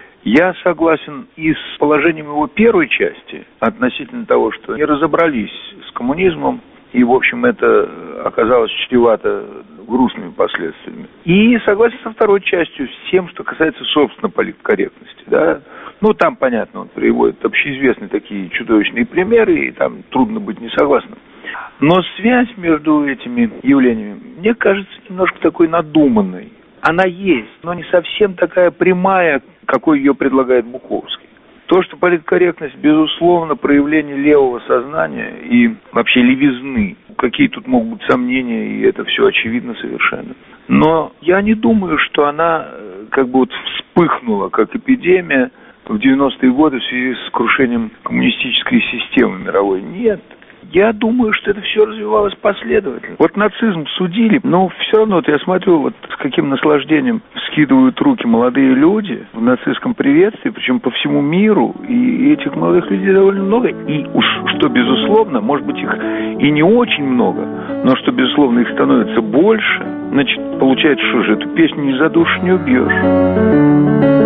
Я согласен и с положением его первой части относительно того, что не разобрались с коммунизмом, и, в общем, это оказалось чревато грустными последствиями. И согласен со второй частью, с тем, что касается, собственно, политкорректности. Да? Ну, там, понятно, он приводит общеизвестные такие чудовищные примеры, и там трудно быть не согласным. Но связь между этими явлениями, мне кажется, немножко такой надуманной. Она есть, но не совсем такая прямая, какой ее предлагает Буковский. То, что политкорректность, безусловно, проявление левого сознания и вообще левизны. Какие тут могут быть сомнения, и это все очевидно совершенно. Но я не думаю, что она как бы вот вспыхнула, как эпидемия в 90-е годы в связи с крушением коммунистической системы мировой. Нет. Я думаю, что это все развивалось последовательно. Вот нацизм судили, но все равно, вот я смотрю, вот с каким наслаждением вскидывают руки молодые люди в нацистском приветствии, причем по всему миру, и этих молодых людей довольно много. И уж что безусловно, может быть, их и не очень много, но что безусловно их становится больше, значит, получается, что же, эту песню ни за душу не убьешь.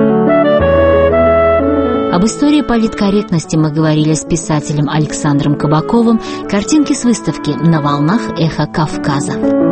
Об истории политкорректности мы говорили с писателем Александром Кабаковым. Картинки с выставки «На волнах эхо Кавказа».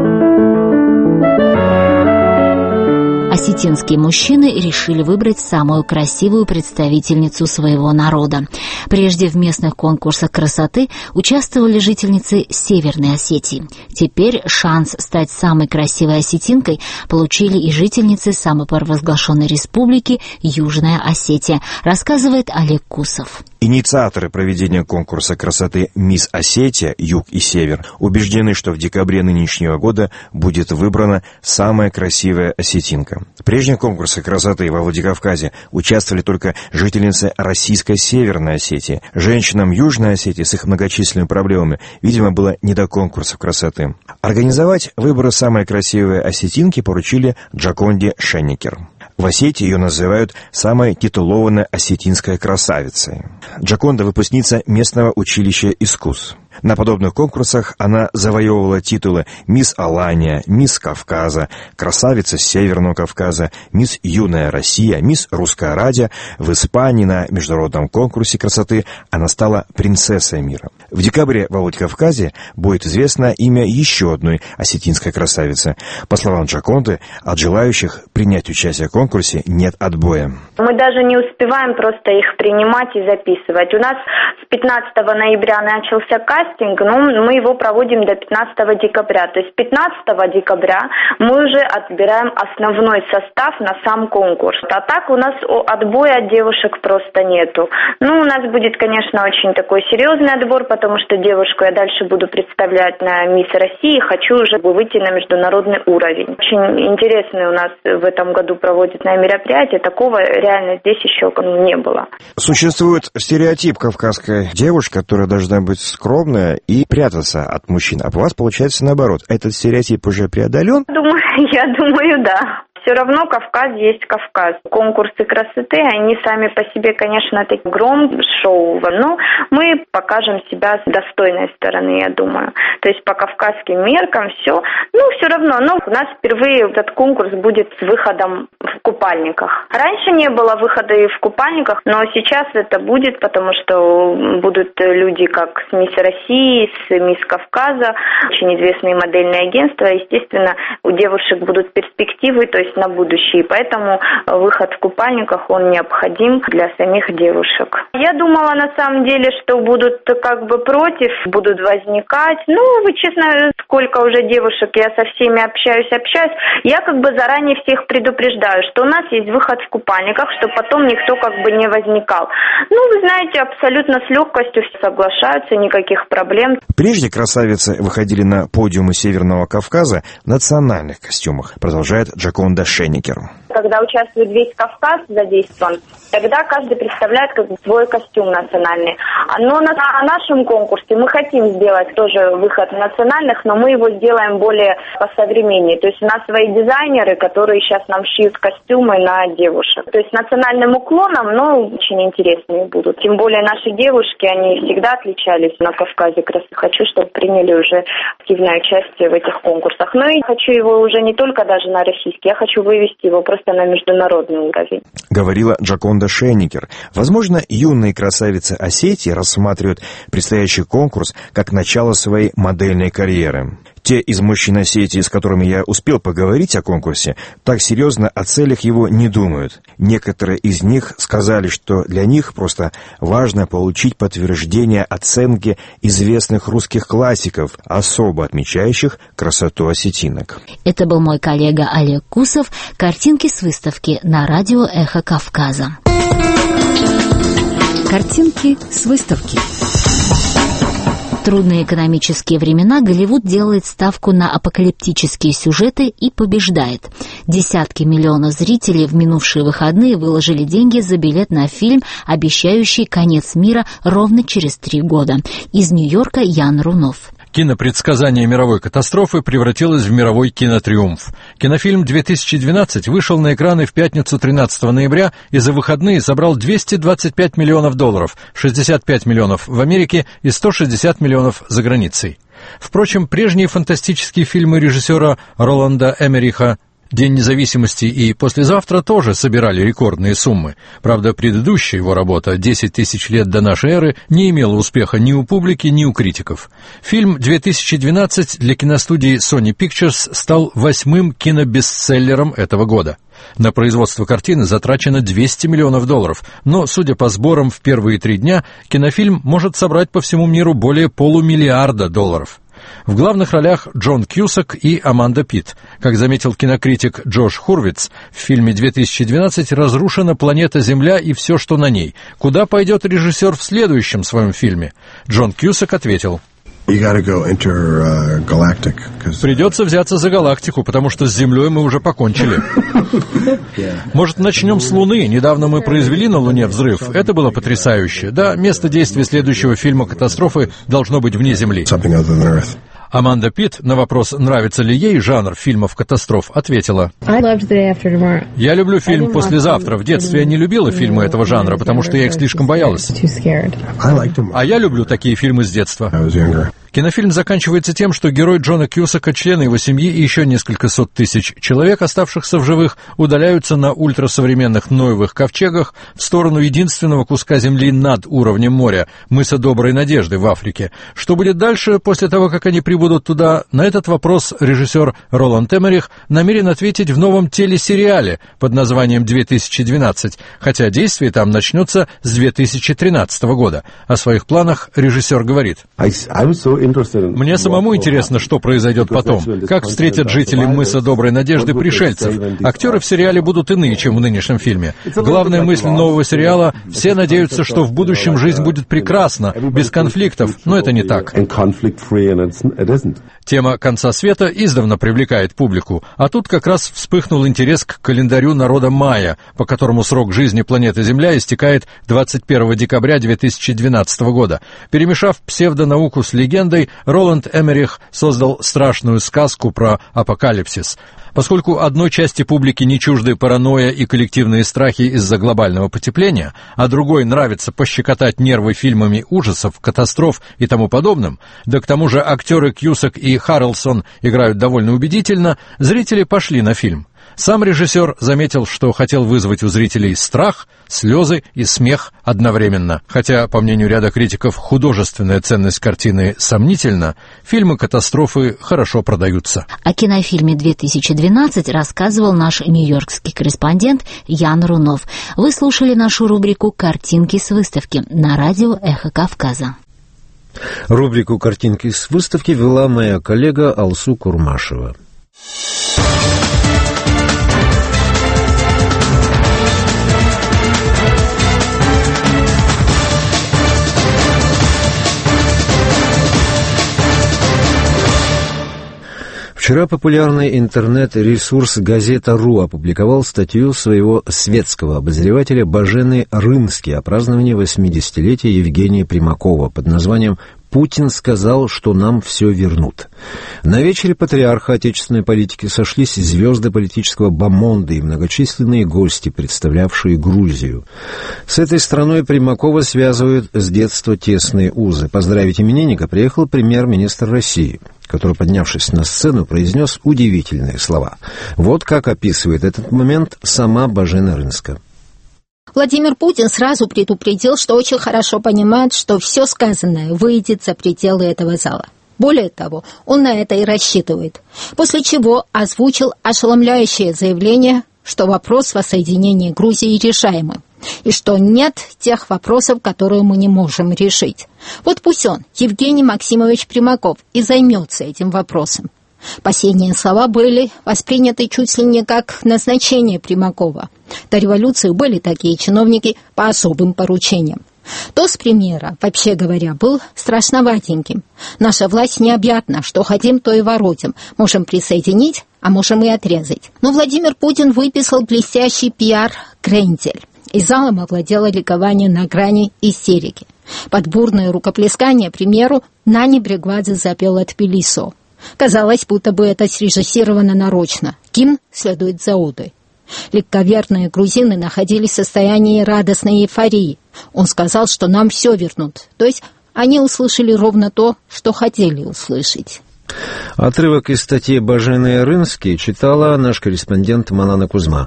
Осетинские мужчины решили выбрать самую красивую представительницу своего народа. Прежде в местных конкурсах красоты участвовали жительницы Северной Осетии. Теперь шанс стать самой красивой осетинкой получили и жительницы самопровозглашенной республики Южная Осетия, рассказывает Олег Кусов. Инициаторы проведения конкурса красоты «Мисс Осетия. Юг и Север» убеждены, что в декабре нынешнего года будет выбрана самая красивая осетинка. В прежнем конкурсе красоты во Владикавказе участвовали только жительницы российской Северной Осетии. Женщинам Южной Осетии с их многочисленными проблемами, видимо, было не до конкурсов красоты. Организовать выборы самой красивой осетинки поручили Джаконде Шенникер. В Осетии ее называют самой титулованной осетинской красавицей. Джаконда – выпускница местного училища искусств. На подобных конкурсах она завоевывала титулы «Мисс Алания», «Мисс Кавказа», «Красавица Северного Кавказа», «Мисс Юная Россия», «Мисс Русское радио». В Испании на международном конкурсе красоты она стала принцессой мира. В декабре во Владикавказе будет известно имя еще одной осетинской красавицы. По словам Джаконды, от желающих принять участие в конкурсе нет отбоя. Мы даже не успеваем просто их принимать и записывать. У нас с 15 ноября начался кастинг, но мы его проводим до 15 декабря. То есть 15 декабря мы уже отбираем основной состав на сам конкурс. А так у нас отбоя от девушек просто нету. Ну, у нас будет, конечно, очень такой серьезный отбор, потому что девушку я дальше буду представлять на Мисс России. Хочу уже выйти на международный уровень. Очень интересный у нас в этом году проводится мероприятие. Такого реально здесь еще не было. Существует стереотип кавказской девушки, которая должна быть скромная и прятаться от мужчин. А у вас получается наоборот. Этот стереотип уже преодолен? Я думаю, да. Все равно Кавказ есть Кавказ. Конкурсы красоты, они сами по себе, конечно, такие гром шоу, но мы покажем себя с достойной стороны, я думаю. То есть по кавказским меркам все. Ну, все равно, но у нас впервые этот конкурс будет с выходом в купальниках. Раньше не было выхода и в купальниках, но сейчас это будет, потому что будут люди как с Мисс России, с Мисс Кавказа, очень известные модельные агентства. Естественно, у девушек будут перспективы, то есть на будущее. Поэтому выход в купальниках, он необходим для самих девушек. Я думала, на самом деле, что будут как бы против, будут возникать. Ну, вы честно, сколько уже девушек, я со всеми общаюсь. Я как бы заранее всех предупреждаю, что у нас есть выход в купальниках, чтобы потом никто как бы не возникал. Ну, вы знаете, абсолютно с легкостью все соглашаются, никаких проблем. Прежде красавицы выходили на подиумы Северного Кавказа в национальных костюмах, продолжает Джаконда Шенникер. Когда участвует весь Кавказ задействован, тогда каждый представляет как бы свой костюм национальный. Но на нашем конкурсе мы хотим сделать тоже выход национальных, но мы его сделаем более по-современнее. То есть у нас свои дизайнеры, которые сейчас нам шьют костюмы на девушек. То есть национальным уклоном, но очень интересные будут. Тем более наши девушки, они всегда отличались на Кавказе. Хочу, чтобы приняли уже активное участие в этих конкурсах. Но и хочу его уже не только даже на российский, я хочу вывести его просто на международный уровень. Говорила Джаконда Шенникер. Возможно, юные красавицы Осетии рассматривают предстоящий конкурс как начало своей модельной карьеры. Те из мужчин Осетии, с которыми я успел поговорить о конкурсе, так серьезно о целях его не думают. Некоторые из них сказали, что для них просто важно получить подтверждение оценки известных русских классиков, особо отмечающих красоту осетинок. Это был мой коллега Олег Кусов. Картинки с выставки на радио «Эхо Кавказа». Картинки с выставки. трудные экономические времена Голливуд делает ставку на апокалиптические сюжеты и побеждает. Десятки миллионов зрителей в минувшие выходные выложили деньги за билет на фильм, обещающий конец мира ровно через 3 года. Из Нью-Йорка Ян Рунов. Кинопредсказание мировой катастрофы превратилось в мировой кинотриумф. Кинофильм «2012» вышел на экраны в пятницу 13 ноября и за выходные собрал $225 миллионов, 65 миллионов в Америке и 160 миллионов за границей. Впрочем, прежние фантастические фильмы режиссера Роланда Эммериха «День независимости» и «Послезавтра» тоже собирали рекордные суммы. Правда, предыдущая его работа «10 тысяч лет до нашей эры» не имела успеха ни у публики, ни у критиков. Фильм «2012» для киностудии Sony Pictures стал 8-м кинобестселлером этого года. На производство картины затрачено $200 миллионов, но, судя по сборам в первые 3 дня, кинофильм может собрать по всему миру более $500 миллиона. В главных ролях Джон Кьюсак и Аманда Питт. Как заметил кинокритик Джош Хурвиц, в фильме «2012» разрушена планета Земля и все, что на ней. Куда пойдет режиссер в следующем своем фильме? Джон Кьюсак ответил: придется взяться за галактику, потому что с Землей мы уже покончили. Может, начнем с Луны? Недавно мы произвели на Луне взрыв. Это было потрясающе. Да, место действия следующего фильма «Катастрофы» должно быть вне Земли. Аманда Питт на вопрос, нравится ли ей жанр фильмов катастроф, ответила: «Я люблю фильм «Послезавтра». В детстве я не любила фильмы этого жанра, потому что я их слишком боялась. А я люблю такие фильмы с детства». Кинофильм заканчивается тем, что герой Джона Кьюсака, члены его семьи и еще несколько сот тысяч человек, оставшихся в живых, удаляются на ультрасовременных ноевых ковчегах в сторону единственного куска земли над уровнем моря, мыса Доброй Надежды в Африке. Что будет дальше, после того, как они прибудут туда, на этот вопрос режиссер Роланд Эммерих намерен ответить в новом телесериале под названием «2012», хотя действие там начнется с 2013 года. О своих планах режиссер говорит: «Мне самому интересно, что произойдет потом, как встретят жители мыса Доброй Надежды пришельцев. Актеры в сериале будут иные, чем в нынешнем фильме. Главная мысль нового сериала — все надеются, что в будущем жизнь будет прекрасна, без конфликтов, но это не так». Тема конца света издавна привлекает публику, а тут как раз вспыхнул интерес к календарю народа майя, по которому срок жизни планеты Земля истекает 21 декабря 2012 года. Перемешав псевдонауку с легендой, Роланд Эммерих создал страшную сказку про апокалипсис. Поскольку одной части публики не чужды паранойя и коллективные страхи из-за глобального потепления, а другой нравится пощекотать нервы фильмами ужасов, катастроф и тому подобным, да к тому же актеры Кьюсак и Харрелсон играют довольно убедительно, зрители пошли на фильм. Сам режиссер заметил, что хотел вызвать у зрителей страх, слезы и смех одновременно. Хотя, по мнению ряда критиков, художественная ценность картины сомнительна, фильмы катастрофы хорошо продаются. О кинофильме «2012» рассказывал наш нью-йоркский корреспондент Ян Рунов. Вы слушали нашу рубрику «Картинки с выставки» на радио «Эхо Кавказа». Рубрику «Картинки с выставки» вела моя коллега Алсу Курмашева. Вчера популярный интернет-ресурс «Газета.ру» опубликовал статью своего светского обозревателя Божены Рынски о праздновании 80-летия Евгения Примакова под названием «Путин сказал, что нам все вернут». На вечере патриарха отечественной политики сошлись звезды политического бомонда и многочисленные гости, представлявшие Грузию. С этой страной Примакова связывают с детства тесные узы. Поздравить именинника приехал премьер-министр России, который, поднявшись на сцену, произнес удивительные слова. Вот как описывает этот момент сама Божена Рынска. Владимир Путин сразу предупредил, что очень хорошо понимает, что все сказанное выйдет за пределы этого зала. Более того, он на это и рассчитывает. После чего озвучил ошеломляющее заявление, что вопрос воссоединения Грузии решаемый, и что нет тех вопросов, которые мы не можем решить. Вот пусть он, Евгений Максимович Примаков, и займется этим вопросом. Последние слова были восприняты чуть ли не как назначение Примакова. До революции были такие чиновники по особым поручениям. То с примера, вообще говоря, был страшноватеньким. Наша власть необъятна, что хотим, то и воротим. Можем присоединить, а можем и отрезать. Но Владимир Путин выписал блестящий пиар-крендель. И залом овладело ликование на грани истерики. Под бурное рукоплескание, к примеру, Нани Бригвадзе запел от Тбилисо. Казалось, будто бы это срежиссировано нарочно. Гимн следует за одой. Легковерные грузины находились в состоянии радостной эйфории. Он сказал, что нам все вернут. То есть они услышали ровно то, что хотели услышать. Отрывок из статьи Бажены Рынски читала наш корреспондент Малана Кузьма.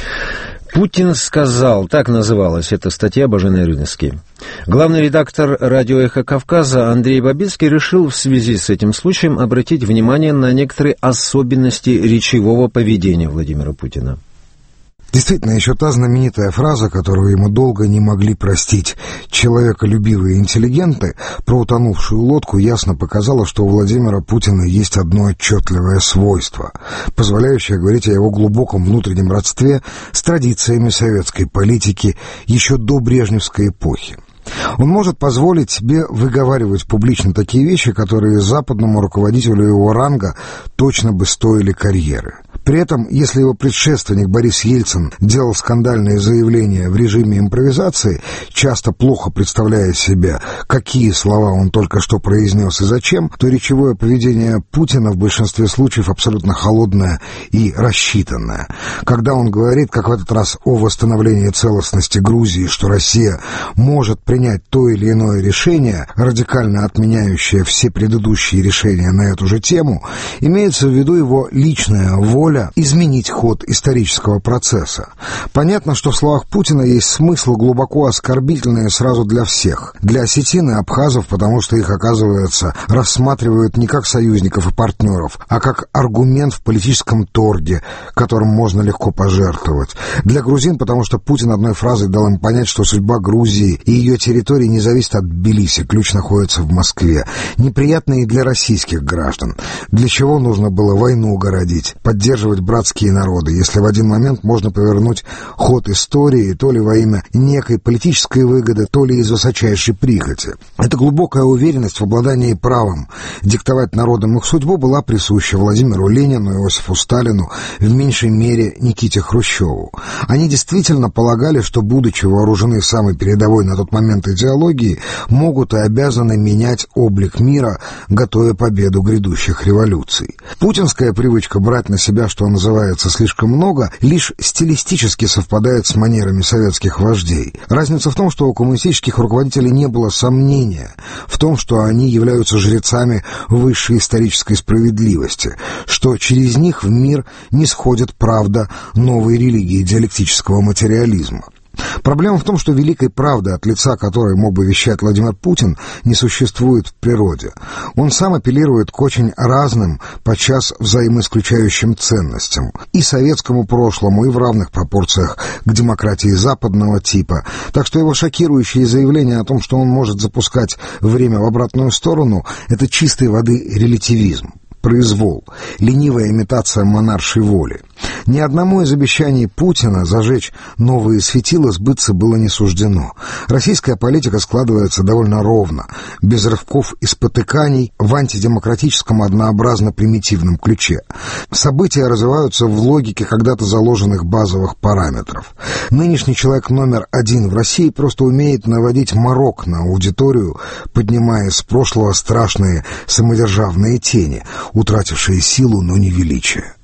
Путин сказал, так называлась эта статья Бажены Рынски. Главный редактор радио «Эхо Кавказа» Андрей Бабицкий решил в связи с этим случаем обратить внимание на некоторые особенности речевого поведения Владимира Путина. Действительно, еще та знаменитая фраза, которую ему долго не могли простить человеколюбивые интеллигенты, про утонувшую лодку ясно показала, что у Владимира Путина есть одно отчетливое свойство, позволяющее говорить о его глубоком внутреннем родстве с традициями советской политики еще до брежневской эпохи. Он может позволить себе выговаривать публично такие вещи, которые западному руководителю его ранга точно бы стоили карьеры. При этом, если его предшественник Борис Ельцин делал скандальные заявления в режиме импровизации, часто плохо представляя себе, какие слова он только что произнес и зачем, то речевое поведение Путина в большинстве случаев абсолютно холодное и рассчитанное. Когда он говорит, как в этот раз, о восстановлении целостности Грузии, что Россия может принять то или иное решение, радикально отменяющее все предыдущие решения на эту же тему, имеется в виду его личная воля изменить ход исторического процесса. Понятно, что в словах Путина есть смысл глубоко оскорбительный сразу для всех. Для осетин и абхазов, потому что их, оказывается, рассматривают не как союзников и партнеров, а как аргумент в политическом торге, которым можно легко пожертвовать. Для грузин, потому что Путин одной фразой дал им понять, что судьба Грузии и ее территории не зависит от Тбилиси, ключ находится в Москве. Неприятно и для российских граждан. Для чего нужно было войну городить, поддерживать братские народы, если в один момент можно повернуть ход истории то ли во имя некой политической выгоды, то ли из высочайшей прихоти. Эта глубокая уверенность в обладании правом диктовать народам их судьбу была присуща Владимиру Ленину, Иосифу Сталину, в меньшей мере Никите Хрущеву. Они действительно полагали, что, будучи вооружены самой передовой на тот момент идеологией, могут и обязаны менять облик мира, готовя победу грядущих революций. Путинская привычка брать на себя, что называется, слишком много, лишь стилистически совпадает с манерами советских вождей. Разница в том, что у коммунистических руководителей не было сомнения в том, что они являются жрецами высшей исторической справедливости, что через них в мир нисходит правда новой религии диалектического материализма. Проблема в том, что великой правды, от лица которой мог бы вещать Владимир Путин, не существует в природе. Он сам апеллирует к очень разным, подчас взаимоисключающим ценностям, и советскому прошлому, и в равных пропорциях к демократии западного типа. Так что его шокирующие заявления о том, что он может запускать время в обратную сторону, это чистой воды релятивизм. Произвол, ленивая имитация монаршей воли. Ни одному из обещаний Путина зажечь новые светила сбыться было не суждено. Российская политика складывается довольно ровно, без рывков и спотыканий в антидемократическом однообразно-примитивном ключе. События развиваются в логике когда-то заложенных базовых параметров. Нынешний человек номер один в России просто умеет наводить морок на аудиторию, поднимая с прошлого страшные самодержавные тени, утратившие силу, но не величие.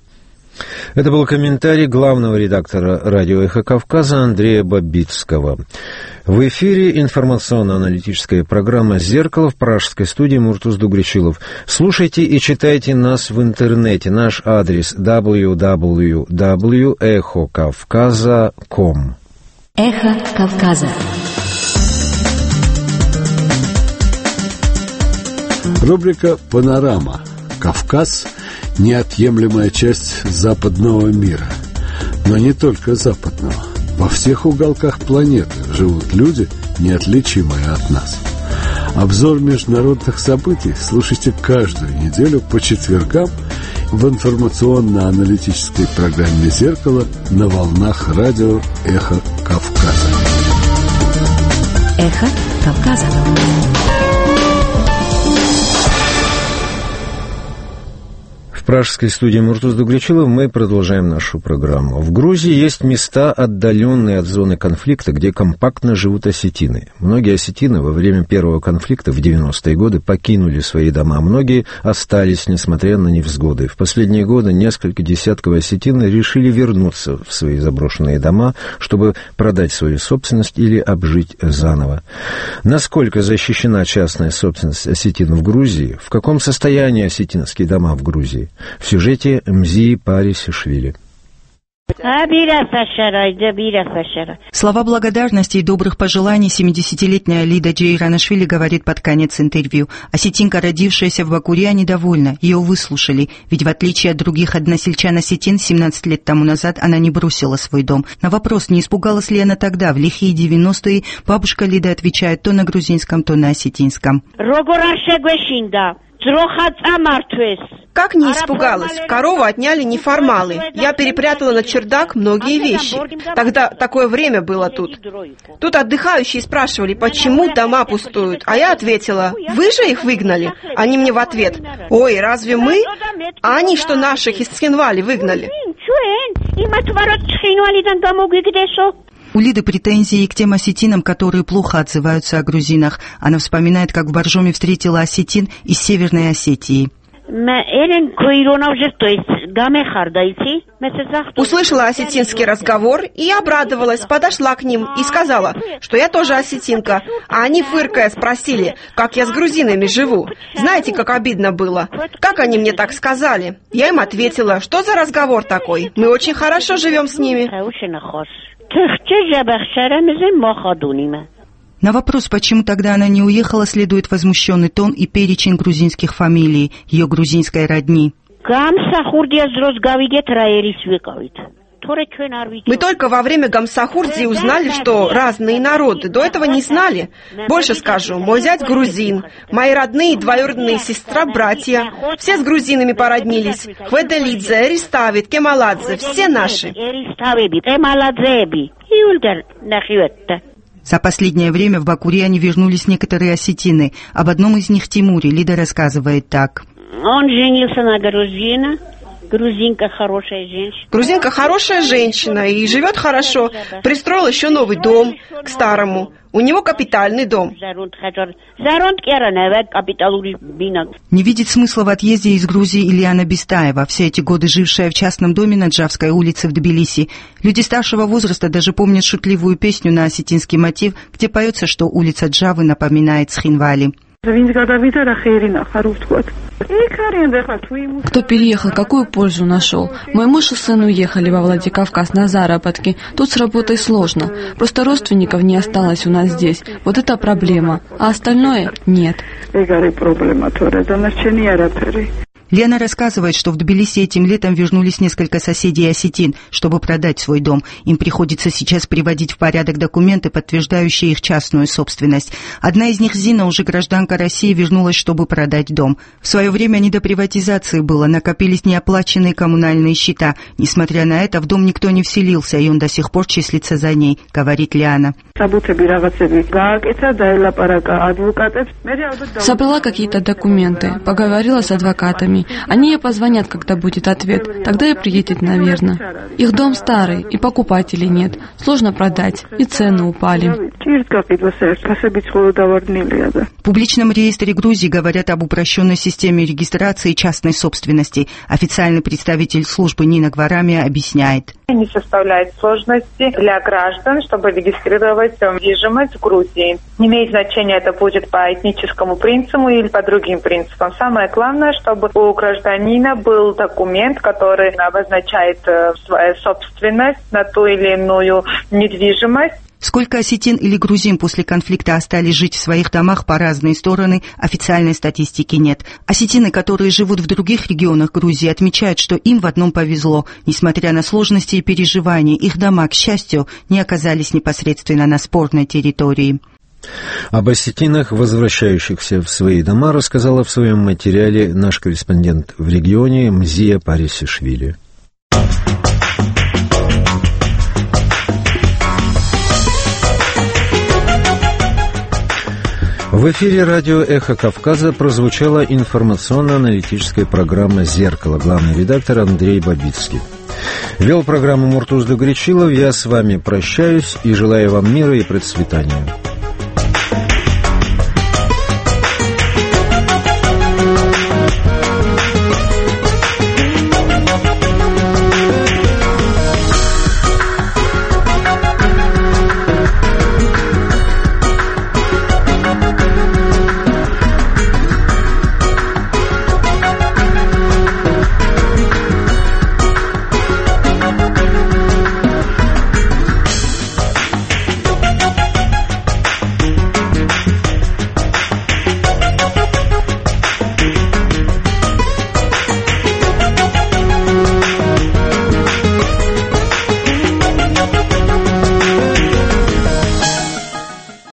Это был комментарий главного редактора радио «Эхо Кавказа» Андрея Бабицкого. В эфире информационно-аналитическая программа «Зеркало» в пражской студии Муртуз Дугричилов. Слушайте и читайте нас в интернете. Наш адрес www.echokavkaza.com. Эхо Кавказа. Рубрика «Панорама». Кавказ – неотъемлемая часть западного мира. Но не только западного. Во всех уголках планеты живут люди, неотличимые от нас. Обзор международных событий слушайте каждую неделю по четвергам в информационно-аналитической программе «Зеркало» на волнах радио «Эхо Кавказа». Эхо Кавказа. В пражской студии Муртуз Дугречилов мы продолжаем нашу программу. В Грузии есть места, отдаленные от зоны конфликта, где компактно живут осетины. Многие осетины во время первого конфликта в 90-е годы покинули свои дома. Многие остались, несмотря на невзгоды. В последние годы несколько десятков осетин решили вернуться в свои заброшенные дома, чтобы продать свою собственность или обжить заново. Насколько защищена частная собственность осетин в Грузии? В каком состоянии осетинские дома в Грузии? В сюжете Мзии Парисишвили. Слова благодарности и добрых пожеланий 70-летняя Лида Джейранашвили говорит под конец интервью. Осетинка, родившаяся в Бакурия, недовольна. Ее выслушали. Ведь в отличие от других односельчан осетин, 17 лет тому назад она не бросила свой дом. На вопрос, не испугалась ли она тогда, в лихие 90-е, бабушка Лида отвечает то на грузинском, то на осетинском. Как не испугалась? Корову отняли неформалы. Я перепрятала на чердак многие вещи. Тогда такое время было тут. Тут отдыхающие спрашивали, почему дома пустуют. А я ответила, вы же их выгнали? Они мне в ответ, ой, разве мы? А они что, наших из Цхинвали выгнали? У Лиды претензии к тем осетинам, которые плохо отзываются о грузинах. Она вспоминает, как в Боржоме встретила осетин из Северной Осетии. Услышала осетинский разговор и обрадовалась, подошла к ним и сказала, что я тоже осетинка. А они, фыркая, спросили, как я с грузинами живу. Знаете, как обидно было? Как они мне так сказали? Я им ответила, что за разговор такой? Мы очень хорошо живем с ними. На вопрос, почему тогда она не уехала, следует возмущенный тон и перечень грузинских фамилий, ее грузинской родни. Мы только во время Гамсахурдии узнали, что разные народы. До этого не знали. Больше скажу, мой зять грузин, мои родные двоюродные сестра, братья. Все с грузинами породнились. Хведелидзе, Эриставит, Кемаладзе, все наши. За последнее время в Бакурияне вернулись некоторые осетины. Об одном из них, Тимуре, Лида рассказывает так. Он женился на грузина. Грузинка хорошая женщина. Грузинка хорошая женщина и живет хорошо. Пристроил еще новый дом к старому. У него капитальный дом. Не видит смысла в отъезде из Грузии Ильяна Бестаева, все эти годы жившая в частном доме на Джавской улице в Тбилиси. Люди старшего возраста даже помнят шутливую песню на осетинский мотив, где поется, что улица Джавы напоминает Цхинвали. Кто переехал, какую пользу нашел? Мой муж и сын уехали во Владикавказ на заработки. Тут с работой сложно. Просто родственников не осталось у нас здесь. Вот это проблема. А остальное нет. Лена рассказывает, что в Тбилиси этим летом вернулись несколько соседей осетин, чтобы продать свой дом. Им приходится сейчас приводить в порядок документы, подтверждающие их частную собственность. Одна из них, Зина, уже гражданка России, вернулась, чтобы продать дом. В свое время не до приватизации было, накопились неоплаченные коммунальные счета. Несмотря на это, в дом никто не вселился, и он до сих пор числится за ней, говорит Лиана. Собрала какие-то документы, поговорила с адвокатами. Они ей позвонят, когда будет ответ. Тогда и приедет, наверное. Их дом старый, и покупателей нет. Сложно продать, и цены упали. В публичном реестре Грузии говорят об упрощенной системе регистрации частной собственности. Официальный представитель службы Нина Гварамия объясняет. Не составляет сложности для граждан, чтобы регистрировать недвижимость в Грузии. Не имеет значения, это будет по этническому принципу или по другим принципам. Самое главное, чтобы у гражданина был документ, который обозначает свою собственность на ту или иную недвижимость. Сколько осетин или грузин после конфликта остались жить в своих домах по разные стороны, официальной статистики нет. Осетины, которые живут в других регионах Грузии, отмечают, что им в одном повезло. Несмотря на сложности и переживания, их дома, к счастью, не оказались непосредственно на спорной территории. Об осетинах, возвращающихся в свои дома, рассказала в своем материале наш корреспондент в регионе Мзия Парисишвили. В эфире радио «Эхо Кавказа» прозвучала информационно-аналитическая программа «Зеркало». Главный редактор Андрей Бабицкий. Вел программу Муртуз Дугречилов. Я с вами прощаюсь и желаю вам мира и процветания.